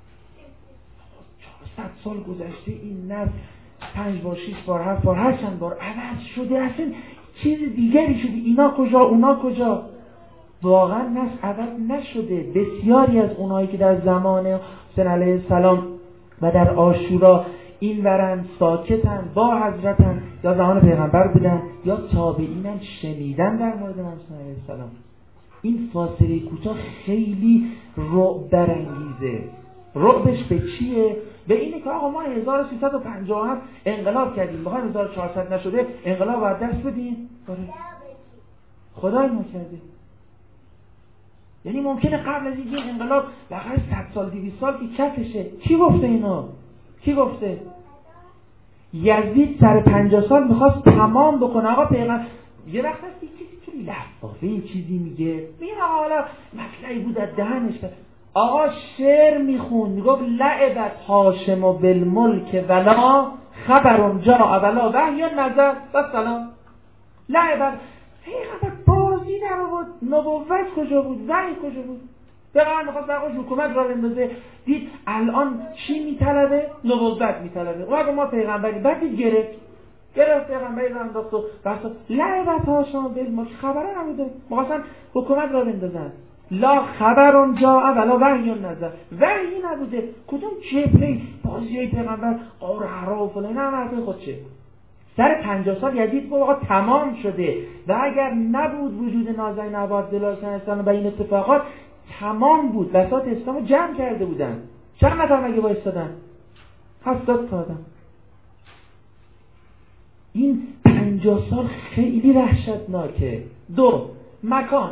سال گذشته این نسل 5 بار 6 بار 7 بار هر چند بار عوض شده، اصلا چیز دیگری شده، اینا کجا اونا کجا. واقعا نسل عوض نشده. بسیاری از اونایی که در زمان حسین علیه السلام و در عاشورا این ورن ساکتن با حضرتن، یا زمان پیغمبر بودن یا تابعینن شنیدن در مورد حسین علیه السلام. این فاصله کوتاه خیلی رعب برانگیزه. رعبش به چیه؟ به اینه که آقا ما 1357 انقلاب کردیم، بخواه 1400 نشده انقلاب باید دست بدیم؟ خدای نکرده. یعنی ممکنه قبل از این انقلاب بخیر 100 سال 200 سال که کفشه. کی گفته اینا؟ کی گفته؟ یزید سر 50 سال میخواست تمام بکنه. آقا پیغمبر یه وقت هست یه چیزی توی لفافه این چیزی میگه، حالا مطلعی بود از دهنش. آقا شعر میخون، میگفت لعبت هاشم بالملک ولا خبرم جا اولا وحی نظر و سلام. لعبت پیغمبر بازی در آورد، نبوت کجا بود، وحی کجا بود؟ پیغمبر میخواست برقاش حکومت را بندازه، دید الان چی میطلبه؟ نبوت میطلبه. اومد ما پیغمبری بعد دید گرفت پیغمبری را انداخت و بسا لعبت ها شما بید ما خبره نبوده، مخواستن حکومت را بندازن. لا خبر اونجا ولا وحی نظر، وحی نبوده. کدوم جبهه بازی های پیغمبر قار حرا و فلان، نه حرف خودشه. سر 50 سال یزید گفت آقا تمام شده و اگر نبود وجود نازنین عبدالله اسلام و این اتفاقات تمام بود، بساط اسلام رو جمع کرده بودن. چند نفر مگه وایستادن؟ 70 تا آدم. این 50 سال خیلی وحشتناکه. دو، مکان.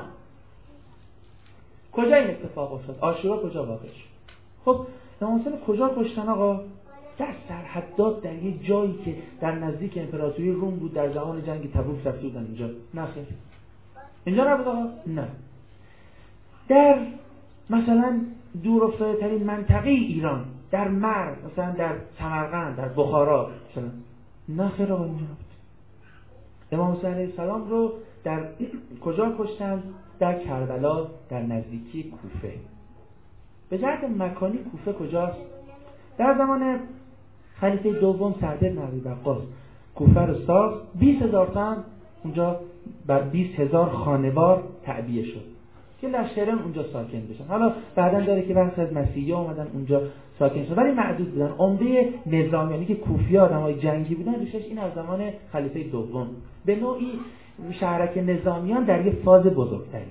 کجا این اتفاق افتاد؟ عاشورا کجا واقع شد؟ خب امام حسین کجا کشتن آقا؟ در سرحدات، در یه جایی که در نزدیک امپراتوری روم بود، در زمان جنگ تبوک رفته بودن اینجا. نه خیر، اینجا نبود آقا؟ نه، در مثلا دور افتاده ترین منطقه ایران، در مرو، مثلا در سمرقند، در بخارا مثلا. نه خیر آقا، اینجا نبود. امام حسین علیه السلام رو در کجا کشتن؟ در کربلا، در نزدیکی کوفه. به جهت مکانی کوفه کجاست؟ در زمان خلیفه دوم سعد بن ابی وقاص کوفه رو ساخت. 20,000 تا اونجا بر 20,000 خانوار تعبیه شد که لشکران اونجا ساکن بشن. حالا بعداً داره که بحث از مسیحی‌ها اومدن اونجا ساکن شدن، ولی معدود بودن. عمده نظام، یعنی که کوفی‌ها آدمای جنگی بودن، ریشش این از زمان خلیفه دوم. به نوعی شهرک نظامیان در یه فاز بزرگتری.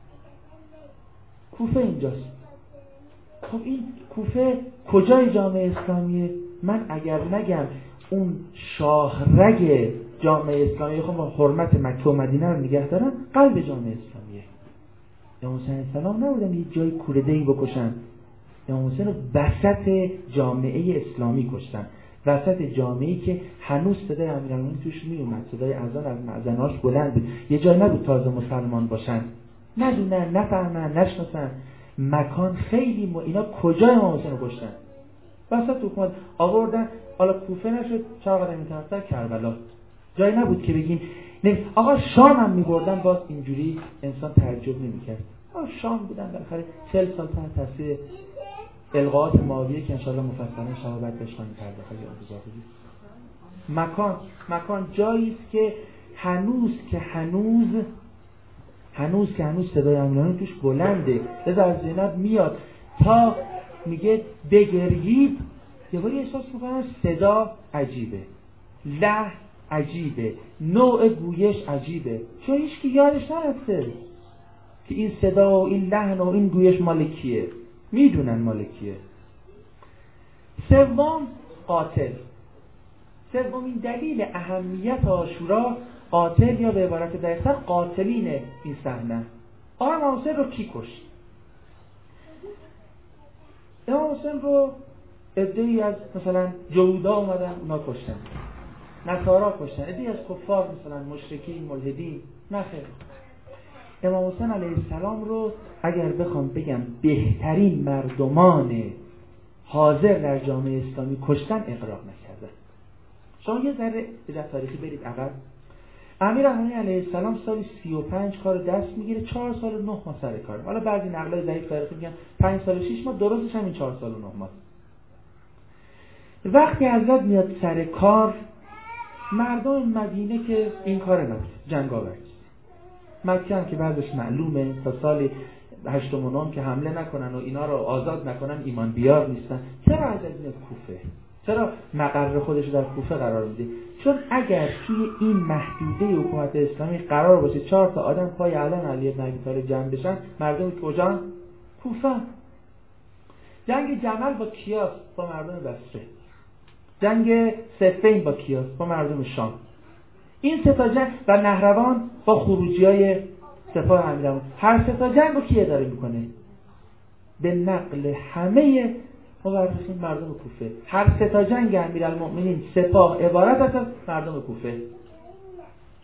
کوفه اینجاست. خب این کوفه کجای جامعه اسلامیه؟ من اگر نگم اون شاهرگ جامعه اسلامی، خب با حرمت مکه و مدینه رو نگه دارن، قلب جامعه اسلامیه. امام حسین السلام نبودن یه جای کورده‌ای بکشن. امام حسین رو وسط جامعه اسلامی کشتن، وسط جامعه‌ای که هنوز صدای امیرالمومنین توش میومد، صدای اذان از مأذناش بلند بود. یه جای نبود تازه مسلمان باشن، ندونن، نفهمن، نشناسن. مکان خیلی اینا کجا امام حسین رو کشتن؟ وسط حکومت آوردن. حالا کوفه نشد، چهار قدم اینتر کربلا. جایی نبود که بگین آقا شام هم می‌بردن، باز اینجوری انسان تعجب نمی‌کرد. آقا شام بودن بالاخره 40 سال تحت تاثیر القاءات ماویه که ان شاء الله مفصلا شباب بشخواهیم پرداخت یا مکان جایی است که هنوز صدای امیرالمومنین توش بلنده. لذا از زینب میاد تا میگه بگرید، یه باری احساس میکنن صدا عجیبه، لحن عجیبه، نوع گویش عجیبه، چون هیچ کی یادش نرفته که این صدا و این لحن و این گویش مال کیه. میدونن مال کیه. سوم، قاتل. سومین دلیل اهمیت عاشورا قاتل، یا به عبارت دقیق‌تر قاتلین این صحنه. امام حسین رو کی کشت؟ امام حسین رو عده‌ای از مثلا جهودا اومدن اونا کشتن، نصارا کشتن، عده‌ای از کفار مثلا مشرکین، ملحدین. نه خیر، امام حسین علیه السلام رو اگر بخوام بگم بهترین مردمان حاضر در جامعه اسلامی کشتن، اقرار نکردن. شما یه ذره به تاریخی برید عقب. امیرالمومنین علیه السلام سال 35 کار دست میگیره، 4 سال و 9 ماه سر کار. حالا بعضی نقلای ضعیف تاریخی میگن 5 سال و 6 ماه، درستش همین 4 سال و 9 ماه. وقتی حضرت میاد سر کار، مردم مدینه که این کار نبود، جنگاور. مکه هم که بعدش معلومه تا سال 8 و 9 که حمله نکنن و اینا رو آزاد نکنن ایمان بیار نیستن. چرا حضرت میاد کوفه؟ چرا مقر خودش در کوفه قرار میده؟ چون اگر توی این محدوده حکومت اسلامی قرار باشه 4 تا آدم پای علم علی بن ابی طالب جمع بشن، مردم کجا؟ کوفه. جنگ جمل با کیاس؟ با مردم بصره. جنگ صفین با کیاس؟ با مردم شام. این سه تا جنگ و نهروان با خروجیای سپاه امیرالمومنین. هر سه تا جنگ رو کی اداره میکنه؟ به نقل همه مورخین مردم کوفه. هر سه تا جنگ امیرالمومنین سپاه عبارت است از مردم کوفه.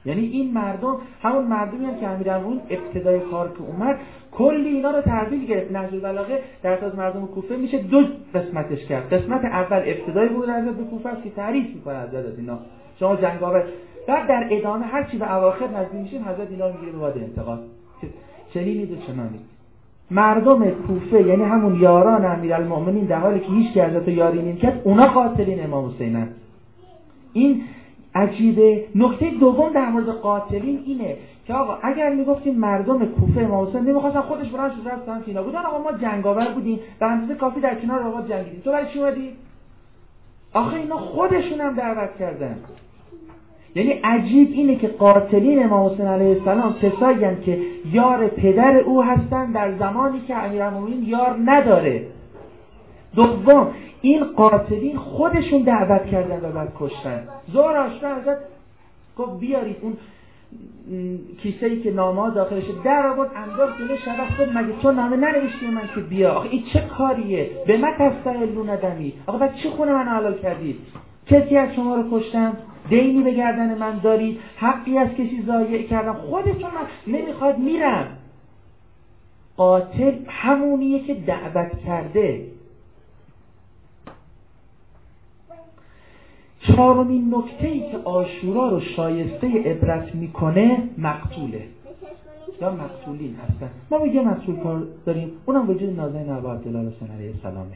یعنی این مردم همون مردمی هستند که امیرالمومنین ابتدای کار که اومد کلی اینا رو تحویل گرفت. نهج البلاغه در از مردم کوفه میشه دو قسمتش کرد. قسمت اول ابتدای ورود حضرت به کوفه است که تعریف میکنه حضرت از اینا، شما جنگاور، بعد در ادامه هر چی به اواخر نزدیک میشیم حضرت اینا رو میگیره به وادی انتقال. چنینید و چنانید. مردم کوفه یعنی همون یاران امیرالمومنین در حالی که هیچ کی حضرت یاری نمیکرد، اونا قاتلین امام حسینن. این عجیبه. نکته دوم در مورد قاتلین اینه که آقا اگر میگفتیم مردم کوفه امام حسین نمیخواستن خودش برن شجاعت سینا بودن، آقا ما جنگاور بودیم به اندازه کافی در کنار آقا جنگیدیم، تو برای چی اومدی؟ آخه اینا خودشون هم دعوت کردن. یعنی عجیب اینه که قاتلین امام حسین علیه السلام کسایی هستند که یار پدر او هستن در زمانی که امیرالمومنین یار نداره. دوم این قاتلین خودشون دعوت کردن و بعد کشتن. زهر آشنا ازت گفت بیارید اون کیسه‌ای که نامه‌ها داخلشه، در آورد انداخت جلوی شبح. خب مگه تو نامه ننوشتی من که بیا؟ آخه این چه کاریه؟ به من تستحلون دمی. آقا بعد چه خونه من حلال کردید؟ کسی از شما رو کشتم؟ دینی به گردن من دارید؟ حقی از کسی ضایع کردم؟ خودتون نمیخواد میرم. قاتل همونیه که دعوت کرده. چهارمین نکته‌ای که عاشورا رو شایسته عبرت میکنه مقتوله یا مقتولین هستن. ما با یه مقتول کار داریم، اونم وجود نازنین ابا عبدالله حسین علیه السلامه.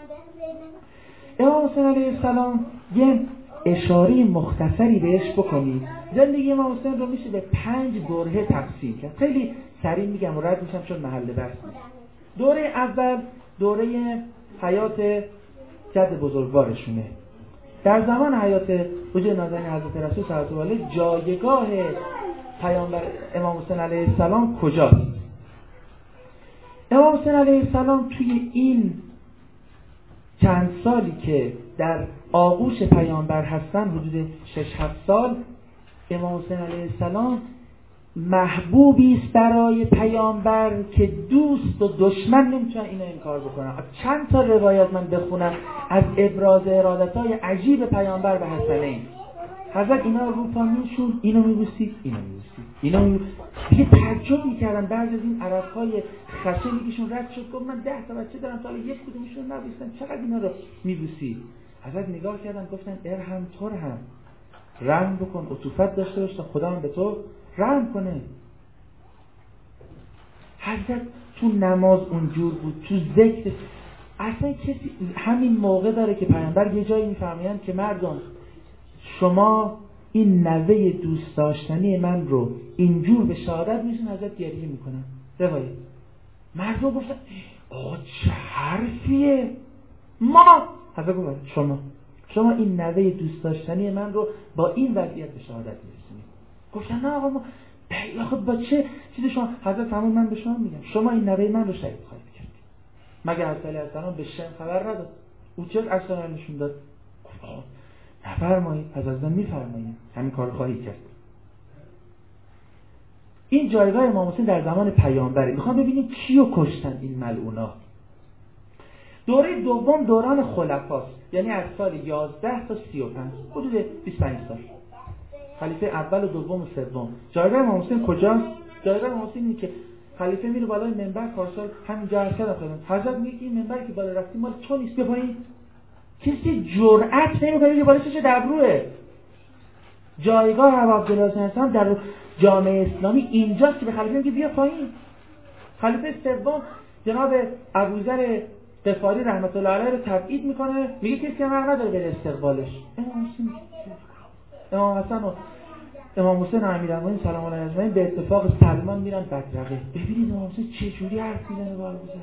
امام حسین علیه السلام یه اشاره مختصری بهش بکنید. زندگی امام حسین رو میشه به 5 دوره تقسیم کرد. خیلی سریع میگم و رد میشم چون محل بحث نیست. دوره اول دوره حیات جد بزرگوارشونه. در زمان حیات وجود نازنین حضرت رسول صلی الله علیه و آله جایگاه پیامبر امام حسین علیه السلام کجاست؟ امام حسین علیه السلام توی این چند سالی که در آغوش پیامبر هستن، حدود 6-7 سال، امام حسین علیه السلام محبوبی است برای پیامبر که دوست و دشمن نمیتونن اینو انکار بکنن. چند تا روایت من بخونم از ابراز ارادت‌های عجیب پیامبر به حسنین. حضرت اینا رو پا میشون، اینو میبوسید، اینو میبوسید، اینو میبوسید. دیگه تعجب میکردن. بعضی از این عرق‌های خشنی ایشون رد شد، گفت من 10 تا بچه دارم تا یک کدومشون نبوسیدم، چقدر اینا رو میبوسید؟ حضرت نگاه کردن گفتن ارحم ترحم، رحم بکن، عطوفت داشته باش تا خدا هم به تو رحم کنه. حضرت تو نماز اونجور بود، تو ذکر اصلا کسی همین موقع داره که پیامبر یه جایی میفرمایند که مردم شما این نوه دوست داشتنی من رو اینجور به شهادت میشون. حضرت گریه میکنن. روایت مردم گفتن آقا چه حرفیه؟ ما حضرت گفتن شما این نوه دوست داشتنی من رو با این وضعیت به شهادت میرسونید. گفتن نه آقا ما آخه با چه چیزی شما؟ حضرت همون من به شما میگم شما این نوه من رو شهید خواهید کرد. مگر حضرت علیه السلام به شم خبر نداد؟ او چه اصلا نشون داد؟ گفت نفرمایید، پس از من میفرمایید همین کار خواهید کرد. این جایگاه امام حسین در زمان پیامبره. میخوام ببینیم کیو کشتن این ملعونا. دوره دوم دوران خلفاست، یعنی از سال 11 تا 35، حدود 25 سال. خلیفه اول و دوم و سوم. جایگاه امام حسین کجاست؟ جایگاه امام حسین اینه که خلیفه میره بالای منبر، پارسال همینجا عرض کردم، حضرت میگه این منبری که بالا رفتیم مال تو نیست، بیا پایین. کسی جرأت نمیکنه که بالاشش دبروه. جایگاه ابا عبدالله حسین در جامعه اسلامی اینجاست که به خلیفه میگه بیا پایین. خلیفه سوم جناب ابوذر غفاری رحمت الله علیه رو تبعید میکنه، میگه کسی هم حق نداره بره استقبالش. امام حسن و امام حسین و امیرالمومنین سلام الله علیهم به اتفاق سلمان میرن بدرقه. ببینید امام حسین چه جوری حرف میزنه با ابوذر.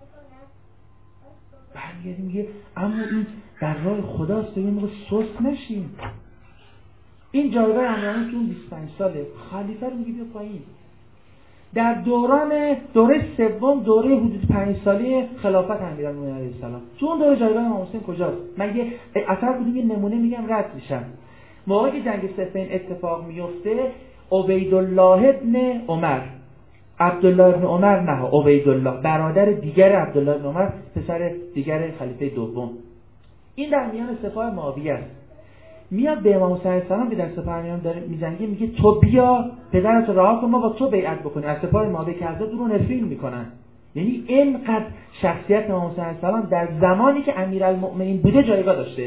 بعد میگه اما این در راه خداست، ببین موقع سست نشین. این جایگاه امیرالمومنین تو 25 ساله. خلیفه رو میگه بیا پایین. در دوره سوم، دوره حدود 5 ساله خلافت امیرالمومنین علیه السلام، تو اون دوره جایگاه امام حسین کجاست؟ مگه اثر کدوم یه نمونه میگم رد میشم. موقعی که جنگ صفین اتفاق میفته، عبیدالله ابن عمر، عبدالله ابن عمر نه، عبیدالله برادر دیگر عبدالله ابن عمر، پسر دیگر خلیفه دوم، این در میان سپاه معاویه است. میاد به امام حسین علیه السلام که در سپاه امیران داره میجنگه میگه تو بیا پدرت رها کن ما با تو بیعت بکنیم. از سپاه مابه که ازت رو نفرین میکنن. یعنی اینقدر شخصیت امام حسین علیه السلام در زمانی که امیرالمؤمنین بوده جایگاه داشته.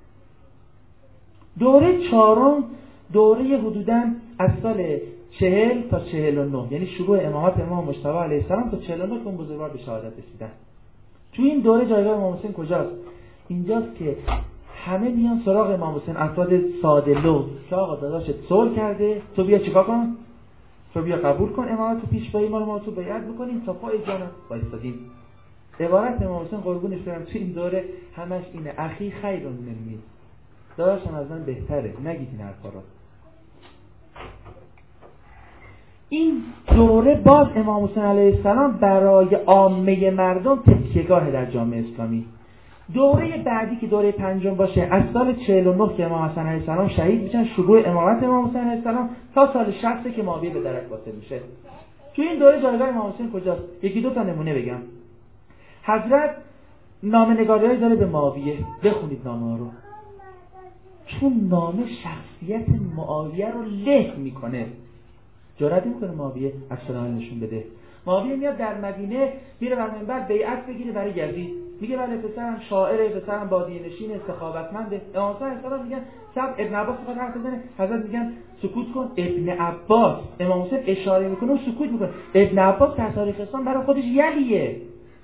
دوره چهارم دوره حدوداً از سال 40 تا 49، یعنی شروع امامت امام مجتبی علیه السلام تا 49 که اون بزرگوار به شهادت رسیدن. تو این دوره جایگاه امام حسین کجاست؟ اینجاست که همه میان سراغ امام حسین، افراد ساده لوح که آقا داداشت صلح کرده، تو بیا چیکار کن؟ تو بیا قبول کن امامت تو پیشوایی ما تو بیعت بکنیم تا پای جانت وایسادیم. عبارت امام حسین قربونش برم تو این دوره همش اینه اخی خیر منی، داداشم از من بهتره، نگید این حرفا رو. این دوره باز امام حسین علیه السلام برای عامه مردم تکیهگاه در جامعه اسلامی. دوره بعدی که دوره پنجم باشه از سال 49 که امام حسین علیه السلام شهید میشن، شروع امامت امام حسین علیه السلام تا سال 60 که معاویه به درک واصل میشه. تو این دوره جایگاه امام حسین کجاست؟ یکی دو تا نمونه بگم. حضرت نامه‌نگاری‌هایی داره به معاویه، بخونید نامه‌ها رو. چون نامه شخصیت معاویه رو له میکنه. جرأت نمیکنه معاویه اصلا نشون بده. معاویه میاد در مدینه میره بر منبر بیعت بگیره برای یزید، میگه بله پسرم شاعره، پسرم بادیه نشین، سخاوتمنده. امام حسین السلام میگن سب ابن عباس میخواد حرف بزنه، حضرت میگن سکوت کن. ابن عباس، امام حسین اشاره میکنه و سکوت میکنه. ابن عباس در تاریخ اسلام برای خودش یلیه،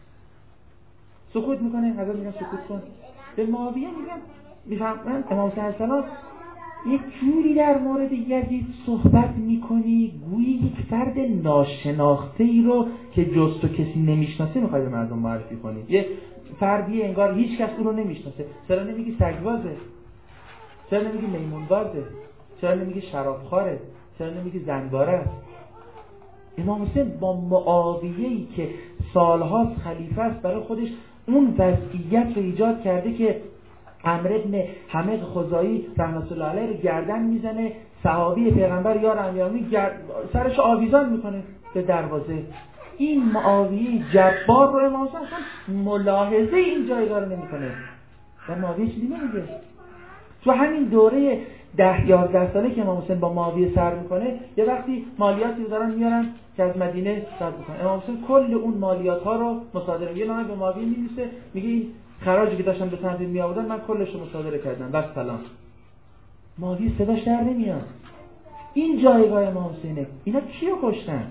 سکوت میکنه. حضرت میگن سکوت کن. به معاویه میگن میفهمن امام حسین السلام یک جوری در مورد یزید صحبت میکنی گویی یک فرد ناشناخته ای رو که جز تو کسی نمیشناسه میخوای به مردم معرفی کنی. یه فردی انگار هیچ کس اون رو نمیشناسه. چرا نمیگی سگبازه؟ چرا نمیگی میمونبازه؟ چرا نمیگی شرابخواره؟ چرا نمیگی زنباره است؟ امام حسین با معاویه‌ای که سالهاست خلیفه است برای خودش اون وضعیت رو ایجاد کرده که عمرو بن حمید خزاعی رحمت الله علیه رو گردن میزنه، صحابی پیغمبر یار امیرالمومنین سرش آویزان میکنه به دروازه. این معاویه جبار رو امام حسین اصلا ملاحظه این جایگاه رو نمیکنه و معاویه چیزی نمیگه. تو همین دوره 10-11 ساله که امام حسین با معاویه سر میکنه یه وقتی مالیاتی رو دارن میارن که از مدینه صادر میکنه. امام حسین کل اون مالیات ها رو مصادره میکنه، نامه به معاویه می‌نویسه میگه این خراجی که داشتن به تنظیم میآوردن من کلش رو مصادره کردم و سلام. معاویه صداش در نمیاد. این جایگاه امام حسینه. اینا کیو کشتن؟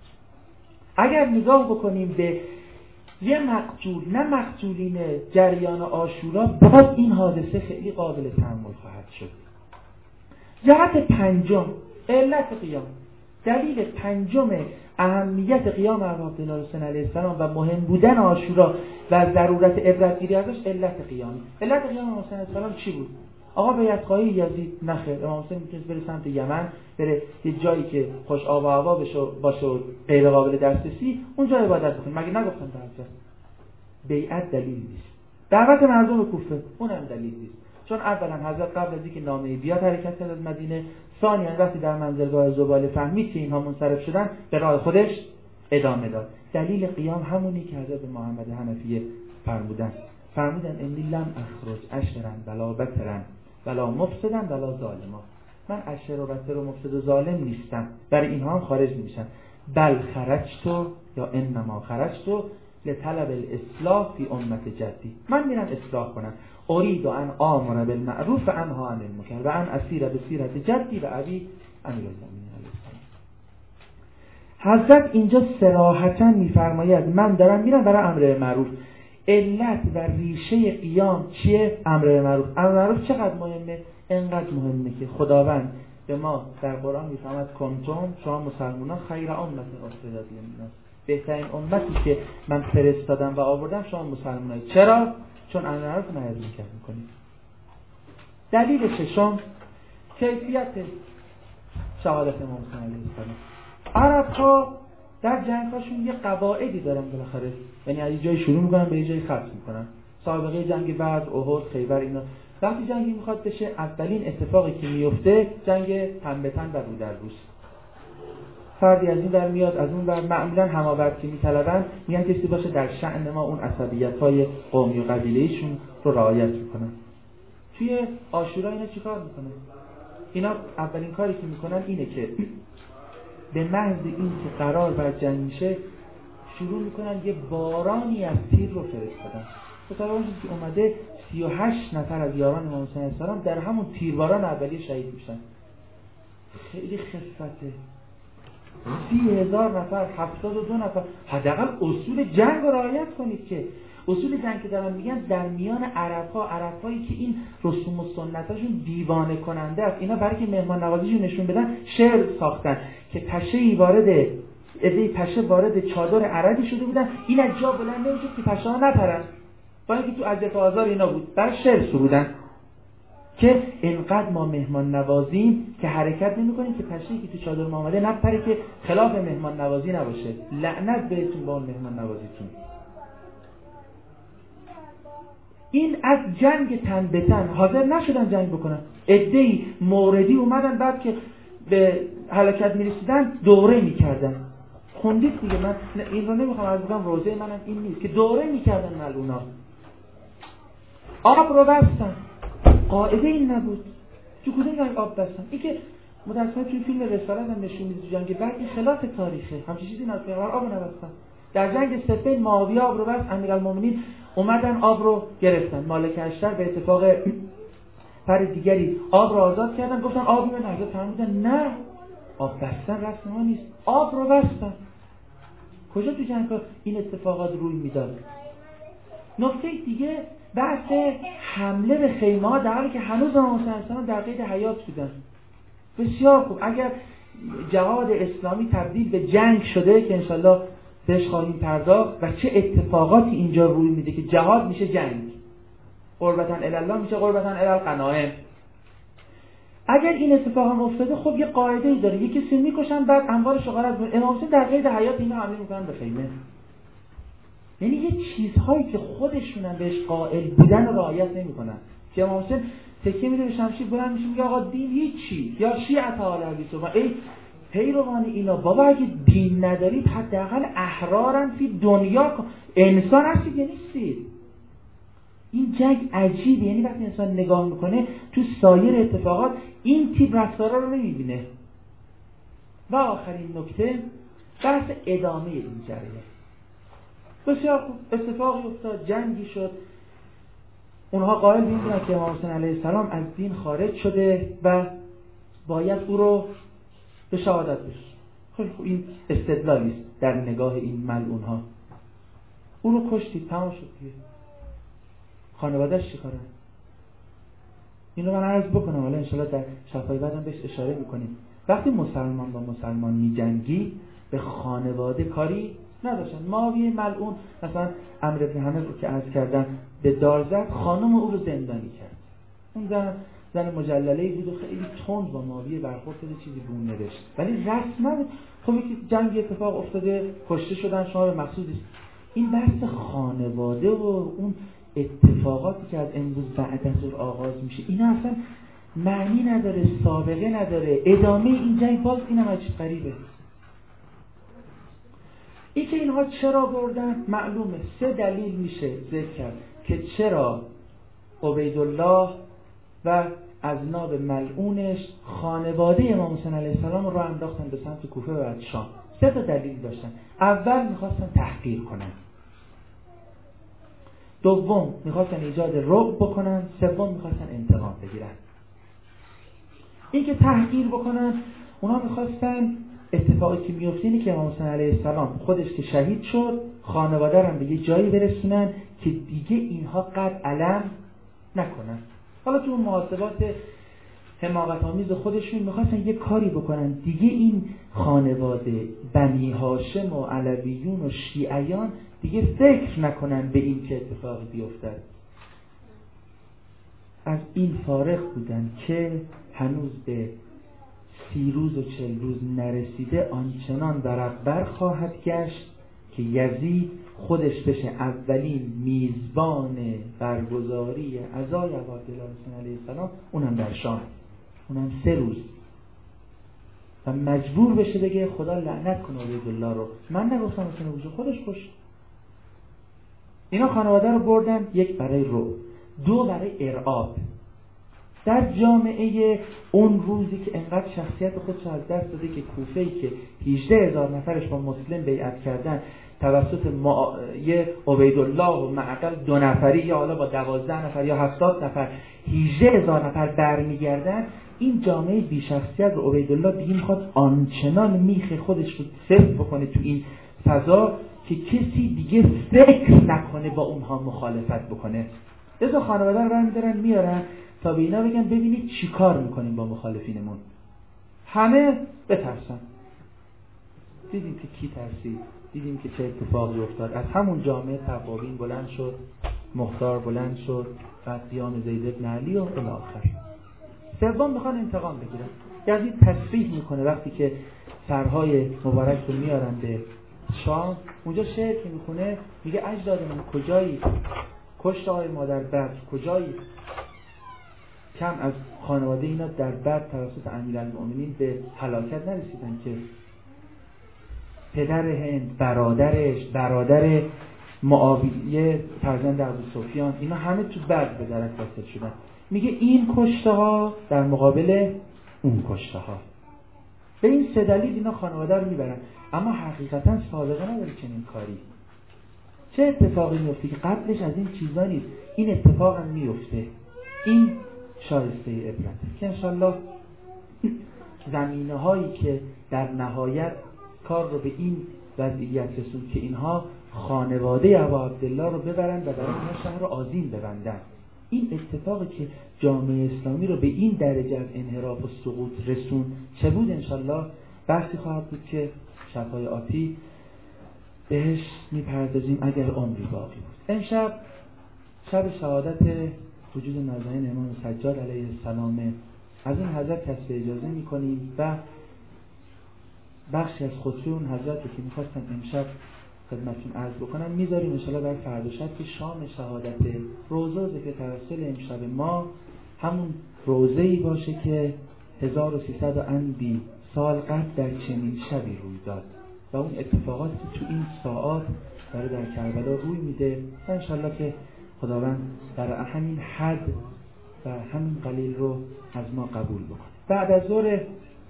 اگر نگاه بکنیم به یه مقتول، نه مقتولین جریان عاشورا، باز این حادثه خیلی قابل تأمل خواهد شد. جهت پنجم علت قیام، دلیل پنجم اهمیت قیام عبدالله حسین علیه السلام و مهم بودن عاشورا و ضرورت عبرتگیری ازش علت قیام. علت قیام حسین علیه السلام چی بود؟ آقا بیعت خواهی یزید نخیر. امام حسین میتونست بره سمت یمن، بره یه جایی که خوش آب و هوا باشه و غیر قابل دسترسی، اونجا عبادت بکنه. مگه نگفتن درجه؟ بیعت دلیل نیست. دعوت مردم کوفه اونم دلیل نیست. چون اولا حضرت قبل از اینکه نامه بیاد حرکت کرد از مدینه، ثانیاً وقتی در منزلگاه زباله فهمید که اینها منصرف شدن به راه خودش ادامه داد. دلیل قیام همونی که حضرت محمد حنفیه فرمودن انی لم اخرج اشرا ولا بطرا ولا مفسدا ولا ظالما. من اشر و بطر و مفسد و ظالم نیستم، برای اینها هم خارج نمیشم. بل خرجت یا انما خرجت لطلب الاصلاح فی امت جدی. من میرم اصلاح کنم. اريد ان امر بالمعروف و انها عن المنکر و ان اسیر بسیرت جدی و ابی امیرالمومنین علیه السلام. حضرت اینجا صراحتا میفرماید من دارم میرم برای امر معروف. علت و ریشه قیام چیه؟ امر معروف. امر معروف چقدر مهمه؟ انقدر مهمه که خداوند به ما در قرآن میفرماید کنتم شما مسلمانان خیر امت اخرجت للناس، بهترین امتی که من فرستادم و آوردم شما مسلمانان. چرا؟ چون امر معروف نهی از منکر میکنید. دلیل ششم کیفیت شهادت امام حسین علیه السلام. عرب‌ها در جنگ‌هاشون یه قواعدی دارن بالاخره، یعنی از یه جایی شروع میکنن به یه جایی ختم میکنن. سابقه جنگ بدر، احد، خیبر، اینا. وقتی جنگی میخواد بشه اولین اتفاقی که میفته جنگ تن به تن و رو در روست. فردی از این در میاد از اون در، معمولا هماورد که میطلبن میگن کسی باشه در شأن ما اون عصبیت‌های قومی و قبیله‌ایشون رو رعایت میکنن. توی عاشورا اینا چیکار میکنن؟ اینا اولین کاری که میکنن اینه که به محض این که قرار بر جنگ میشه شروع میکنن یه بارانی از تیر رو فرستادن. متوجه شدید که اومده 38 نفر از یاران امام حسین علیه السلام در همون تیرباران اولیه شهید میشن. خیلی خفته. 30,000 نفر، 72 نفر. حداقل اصول جنگ رو رعایت کنید که اصول جنگ که دارن میگن در میان عرب‌هایی که این رسوم و سنتاشون دیوانه کننده است، اینا برای که مهمان نوازیشون نشون بدن شعر ساختن که پشه وارد چادر عربی شده بودن، این از جا بلند نمیشد که پشه ها نپرن، با اینکه تو اذیت و آزار اینا بود، برای شعر سرودن که اینقدر ما مهمان نوازیم که حرکت نمی‌کنیم که پشه‌ای که تو چادر ما اومده نپره که خلاف مهمان نوازی نباشه. لعنت بهتون با اون مهمان نوازیتون. این از جنگ تن به تن حاضر نشدن جنگ بکنن. عده‌ای موردی اومدن بعد که به هلاکت می‌رسیدن دوره می‌کردن. خوندید دیگه، من این رو نمی‌خوام عرض کنم، روزه منم این نیست که دوره می‌کردن ملعونا. آب رو بستن. قاعده این نبود. تو کدوم جنگ آب بستن؟ این که متأسفانه توی فیلم رسالت هم نشون میده تو جنگ بعد این خلاف تاریخه. همچین چیزی نبود. پیغمبر آب نبستن. در جنگ صفین معاویه آب رو بست، امیرالمومنین اومدن آب رو گرفتن. مالک اشتر به اتفاق پر دیگری آب رو آزاد کردن، گفتن آب میاد. حضرت فرمودن نه، آب بستن رسم ما نیست، آب رو بستن. کجا تو جنگ این اتفاقات روی میداد؟ نکته دیگه بحث حمله به خیمه‌ها در حالی که هنوز امام حسین در قید حیات بودن. بسیار خوب. اگر جهاد اسلامی تبدیل به جنگ شده که انشالله بهش خواهیم پرداخت و چه اتفاقاتی اینجا روی میده که جهاد میشه جنگ، قربتاً الله میشه قربتاً الغنائم. اگر این اتفاق هم افتاده خب یه قاعده‌ای داره، یه کسی میکشن بعد اموالش رو غارت می‌کنن. امام حسین در قید حیات اینا حمله میکنن به خیمه. یعنی یه چیزهایی که خودشونم بهش قائل بودن و رعایت نمی‌کنن. که امام حسین تکیه میده به شمشیر بلند میشه میگه آقا دین هیچی، یا شیعه تعالی حدیثو، ای پیروان اینا بابا اگه دین ندارید حداقل احرارن فی دنیا انسان هستید یا نیستید. این جنگ عجیبه، یعنی وقتی انسان نگاه میکنه تو سایر اتفاقات این تیپ رفتارا رو نمیبینه. و آخرین نکته بحث ادامه این جریان. بسیار خوب، اتفاقی افتاد، جنگی شد، اونها قائل می‌بودن که امام حسین علیه السلام از دین خارج شده و باید او رو به شهادت برسونن. خیلی خوب، این استدلالی است در نگاه این ملعون‌ها. او رو کشتید، تمام شد دیگه. خانواده‌اش چیکارن؟ اینو من عرض بکنم، حالا انشالله در شفای بعدم بهش اشاره می‌کنیم. وقتی مسلمان با مسلمان می‌جنگی به خانواده کاری نداشتن. معاویه ملعون مثلا عمرو بن حمز رو که عرض کردم به دار زد، خانم او رو زندانی کرد. اون زن مجلله‌ای بود و خیلی تند با معاویه برخورد کرد، چیزی به اون نوشت، ولی رسم نبود. خب یکی جنگ اتفاق افتاده، کشته شدن، شما به مقصودی. این بحث خانواده و اون اتفاقاتی که از امروز بعد از ظهر آغاز میشه اینا اصلا معنی نداره، سابقه نداره. ادامه این جنگ باز اینم عجیب غریبه. این که اینها چرا بردن معلومه. 3 دلیل میشه ذکر کرد که چرا عبیدالله و اذناب ملعونش خانواده امام حسین علیه السلام رو انداختن به سمت کوفه و بعد شام. 3 تا دلیل داشتن. اول میخواستن تحقیر کنن، دوم میخواستن ایجاد رعب بکنن، سوم میخواستن انتقام بگیرن. این که تحقیر بکنن، اونا میخواستن اتفاقی که میفته اینه که امام حسین علیه السلام خودش که شهید شد، خانواده رو به یه جایی برسونن که دیگه اینها قد علم نکنن. حالا تو محاسبات حماقت آمیز خودشون میخواستن یه کاری بکنن دیگه این خانواده بنی هاشم و علویون و شیعیان دیگه فکر نکنن به این که اتفاقی بیفتد. از این فارغ بودن که هنوز به 30 روز و 40 روز نرسیده آنچنان برابر خواهد گشت که یزید خودش بشه اولین میزبان برگزاری عزای عبدالله حسین علیه السلام، اونم در شام، اونم 3 روز، و مجبور بشه بگه خدا لعنت کنه عبدالله رو، من نگفتم حسین وجود خودش کشت. اینا خانواده رو بردن، 1 برای رو، 2 برای ارعاب. در جامعه اون روزی که انقدر شخصیت خودش از دست داده که کوفه‌ای که 18,000 نفرش با مسلم بیعت کردن توسط یه عبیدالله و معقل 2 نفری یا حالا با 12 نفر یا 70 نفر 18,000 نفر برمیگردن، این جامعه بی شخصیت و عبیدالله دیگه میخواد آنچنان میخه خودش رو صرف بکنه تو این فضا که کسی دیگه فکر نکنه با اونها مخالفت بکنه. لذا خانواده رو برمیدارن میارن تا به اینا بگن ببینید چی کار میکنیم با مخالفینمون. همه بترسن. دیدیم که کی ترسید، دیدیم که چه اتفاقی افتاد. از همون جامعه تقابین بلند شد، مختار بلند شد، بعد قیام زید بن علی و الی آخر. سوم میخوان انتقام بگیرن. یزید تصریح میکنه وقتی که سرهای مبارک رو میارن به شام، اونجا شعر که میخونه میگه اجداد من کجایی، کشت آقای مادر بدر کجایی. کم از خانواده اینا در بدر توسط امیرالمؤمنین به هلاکت نرسیدن که پدر هند، برادرش، برادر معاویه فرزند ابوسفیان، اینا همه تو بدر به درک واصل شدن. میگه این کشته ها در مقابل اون کشته ها. به این 3 دلیل اینا خانواده رو میبرن، اما حقیقتا سابقه نداره چنین کاری. چه اتفاقی میفته که قبلش از این چیزا نیست، این اتفاق هم میفته. این شایسته عبرته که انشالله زمینه هایی که در نهایت کار رو به این وضعیت رسوند که اینها خانواده ابا عبدالله رو ببرن و برای اینها شهر آذین ببندن. این اتفاقی که جامعه اسلامی رو به این درجه از انحراف و سقوط رسون چه بود؟ انشالله بحثی خواهد بود که شب‌های آتی بهش میپردازیم اگر عمری باقی بود. امشب شب شهادت وجود نازنین امام سجاد علیه السلام. از این حضرت کسب اجازه میکنیم و بخشی از خطبه اون حضرت که میخواستم امشب خدمتتون عرض بکنم میذاریم انشالله بر فردا شب که شام شهادت روزه ذکر توسل امشب ما همون روزه‌ای باشه که 1300 و اندی سال قبل در چنین شبی روی داد و اون اتفاقاتی که تو این ساعات داره در کربلا روی میده و انشالله که خداوند در همین حد و همین قلیل رو از ما قبول بکنه. بعد از ظهر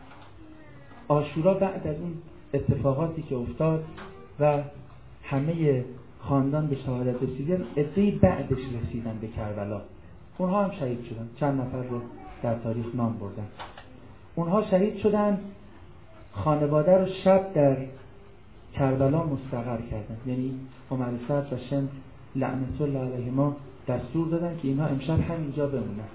عاشورا، بعد از اون اتفاقاتی که افتاد و همه خاندان به شهادت رسیدن، عده‌ای بعدش رسیدن به کربلا. اونها هم شهید شدن. چند نفر رو در تاریخ نام بردن. اونها شهید شدن، خانواده رو شب در کربلا مستقر کردن. یعنی عمر صدر و شمس لعنت الله علیهما دستور دادن که اینها امشب همینجا بمونن.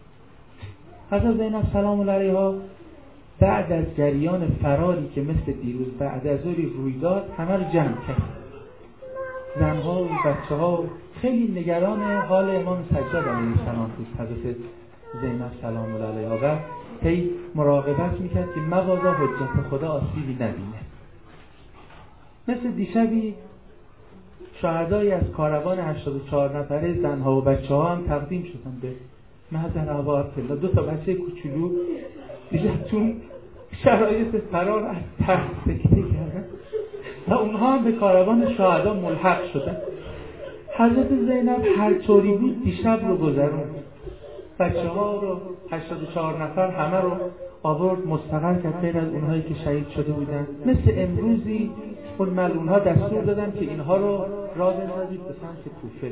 حضرت زینب سلام الله علیها بعد از جریان فراری که مثل دیروز بعد از ظهر روی داد همه رو جمع کرد. زنها و بچه‌ها خیلی نگران حال امام سجاد علیه السلام بود. حضرت زینب سلام الله علیها و هی مراقبت میکرد که مبادا حجت خدا آسیبی نبینه. مثل دیشبی شهدایی از کاروان 84 نفره زنها و بچه‌ها هم تقدیم شدن به محضر ابا عبدالله. 2 بچه کوچولو دیگه تو شرایط فرار از ترس سکته کردن و اونها هم به کاروان شهدا ملحق شدن. حضرت زینب هر طوری بود دیشب رو گذروند. بچه‌ها رو 84 نفر همه رو آورد مستقر کرد غیر از اونهایی که شهید شده بودن. مثل امروزی اون ملعون‌ها دستور دادن که اینها رو راه بندازید به سمت کوفه.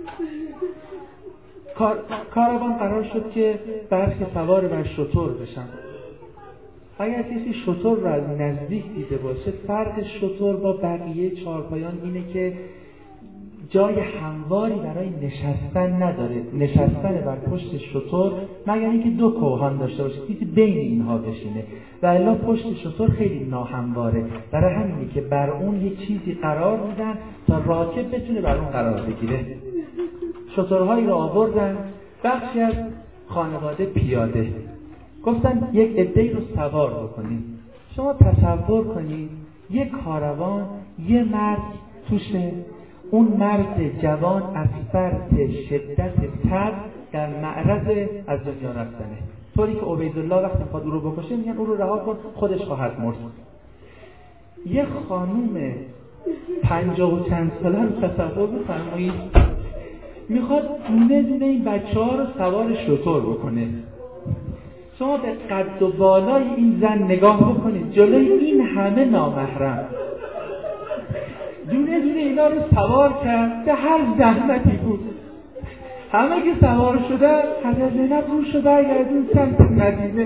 کاروان قرار شد که برخی سوار بر شتر بشن. اگر کسی شتر رو از نزدیک دیده باشه، فرق شتر با بقیه چهارپایان اینه که جای همواری برای نشستن نداره. نشستن بر پشت شتر مگر اینکه 2 کوهان داشته باشه، چیزی بین اینها بشینه و الا پشت شتر خیلی ناهمواره. برای همینه که بر اون یه چیزی قرار میدن تا راکب بتونه بر اون قرار بگیره. شترهایی رو آوردن، بخشی از خانواده پیاده. گفتن یک عده‌ای رو سوار بکنید. شما تصور کنید یک کاروان، یه مرد توشه، اون مرد جوان از فرط شدت تب در معرض از دنیا رفتنه. طوری که عبیدالله وقتی میخواد او رو بکشه میگن او رو رها کن خودش خواهد مرد. یه خانوم 50 و چند ساله رو تصور بفرمایید میخواد دونه دونه این بچه‌ها رو سوار شتر بکنه. شما به قد و بالای این زن نگاه بکنید، جلوی این همه نامحرم دونه دونه اینا رو سوار کرد. به هر زحمتی بود همه که سوار شدن، حضرت زینب رو شد برگردون سمت مدینه.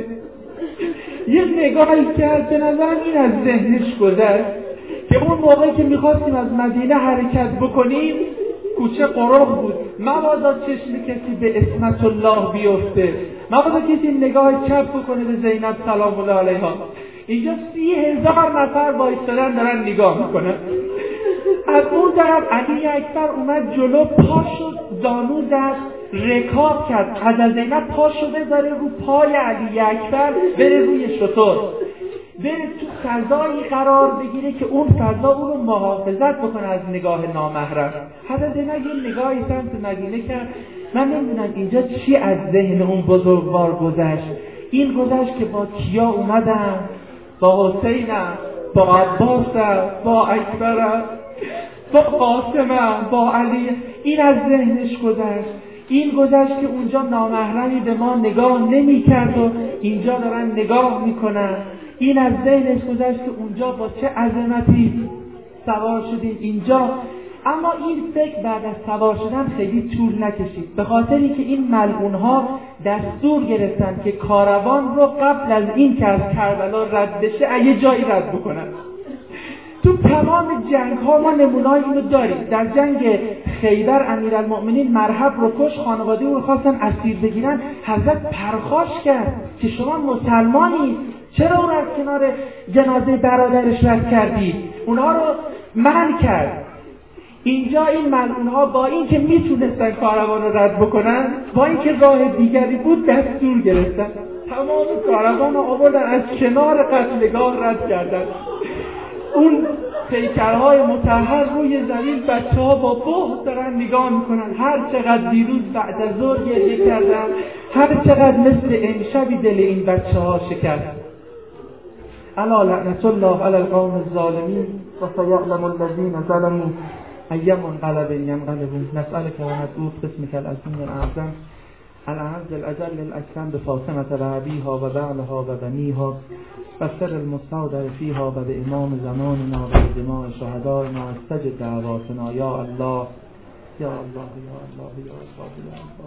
یه نگاهی کرد، به نظرم این از ذهنش گذشت که اون موقعی که میخواستیم از مدینه حرکت بکنیم کوچه قرق بود، مبادا چشم کسی به اسمت الله بیفته، مبادا کسی نگاه چپ بکنه به زینب سلام الله علیها. اینجا 30,000 نفر وایستادن دارن نگاه میکنن. از اون طرف علی اکبر اومد جلو، پا شد زانو زد، رکاب کرد. حضرت زینب پاشو بذاره رو پای علی اکبر، بره روی شتر، بره تو فضایی قرار بگیره که اون فضا اون رو محافظت بکنه از نگاه نامحرم. حضرت زینب یه نگاهی سمت مدینه کرد. من نمیدونم اینجا چی از ذهن اون بزرگوار گذشت. این گذشت که با کیا اومدن؟ با حسین، با عباس، با اکبر، با قاسم، با علی. این از ذهنش گذشت. این گذشت که اونجا نامحرمی به ما نگاه نمی کرد و اینجا دارن نگاه میکنن. این از ذهنش گذشت که اونجا با چه عظمتی سوار شدیم اینجا. اما این فکر بعد از سوار شدن خیلی طول نکشید، به خاطری که این ملعونها دستور گرفتن که کاروان رو قبل از این که از کربلا رد بشه یه جایی رد بکنن. تو تمام جنگ ها ما نمونه‌ای اینو داریم. در جنگ خیبر امیرالمؤمنین مرحب رو کش، خانواده او خواستن اسیر بگیرن، حضرت پرخاش کرد که شما مسلمانی، چرا اون از کنار جنازه برادرش رد کردی؟ اونها رو منع کرد. اینجا این ملعونها با این که میتونستن کاروان رو رد بکنن، با این که راه دیگری بود دستور گرفتن، تمام کاروان رو آوردن از کنار قتلگاه رد کردن. اون پیکرهای مطهر روی زمین، بچه‌ها با بغض دارن نگاه میکنن. هر چقدر دیروز بعد از ظهر گریه کردن، هر چقدر مثل امشبی دل این بچه‌ها شکست. الا لعنت الله علی القوم الظالمین و سیعلم الذین ظلموا ای منقلب ینقلبون. نسألك و ندعوک باسمک العظیم الاعظم الأعز الأجل الأكرم بفاطمة وأبيها وبعلها وبنيها والسر المستودع فيها وبإمام زماننا وبدماء شهدائنا واستجب دعواتنا يا الله يا الله يا الله يا الله يا الله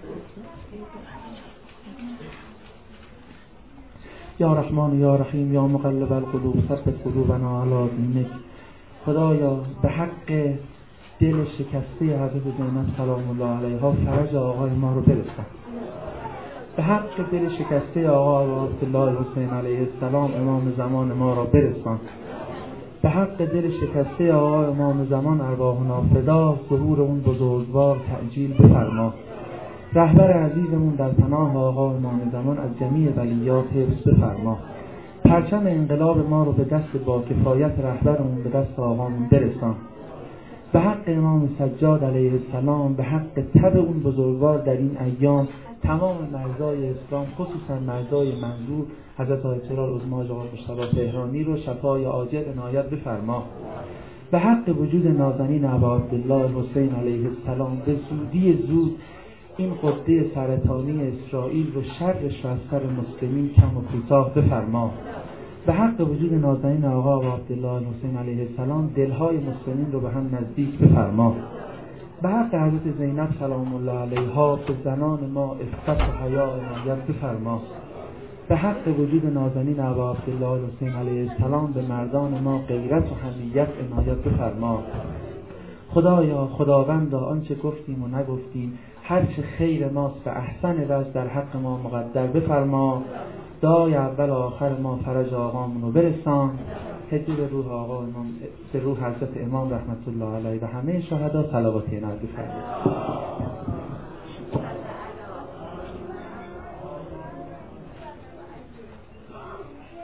يا رحمن يا رحيم يا مقلب القلوب ثبت قلوبنا على دينك. خدایا به حق دل شکسته حضرت زینب سلام الله علیها فرج آقای ما رو برسان. به حق دل شکسته آقا عبدالله حسین علیه السلام امام زمان ما را برسان. به حق دل شکسته آقا امام زمان ارواحنا فدا، ظهور اون بزرگوار تعجیل بفرما. رهبر عزیزمون در پناه آقا امام زمان از جمیع ولیات حفظ بفرما. پرچم انقلاب ما رو به دست با کفایت رهبرمون به دست آقامون برسان. به حق امام سجاد علیه السلام، به حق تب اون بزرگوار در این ایام، تمام مرزای اسلام خصوصا مرزای منظور حضرت آیت الله العظما آقا مصطفی تهرانی رو شفای عاجل عنایت بفرما. به حق وجود نازنین ابا عبدالله حسین علیه السلام به زودی زود این غده سرطانی اسرائیل رو شرش و از سر مسلمین کم و کوتاه بفرما. به حق وجود نازنین آقا عبدالله حسین علیه السلام دلهای مسلمین رو به هم نزدیک بفرما. به حق حضرت زینب سلام الله علیها به زنان ما عفت و حیا عنایت بفرما. به حق وجود نازنین آقا عبدالله حسین علیه السلام به مردان ما غیرت و حمیت عنایت بفرما. خدایا خداوندا آنچه گفتیم و نگفتیم هر چه خیر ماست به احسن وجه در حق ما مقدر بفرما. دعای اول آخر ما فرج آقامون رو برسان. هدیه به روح آقا امام، به روح حضرت امام رحمت الله علیه و همه شهدا صلوات نازل فرمایید.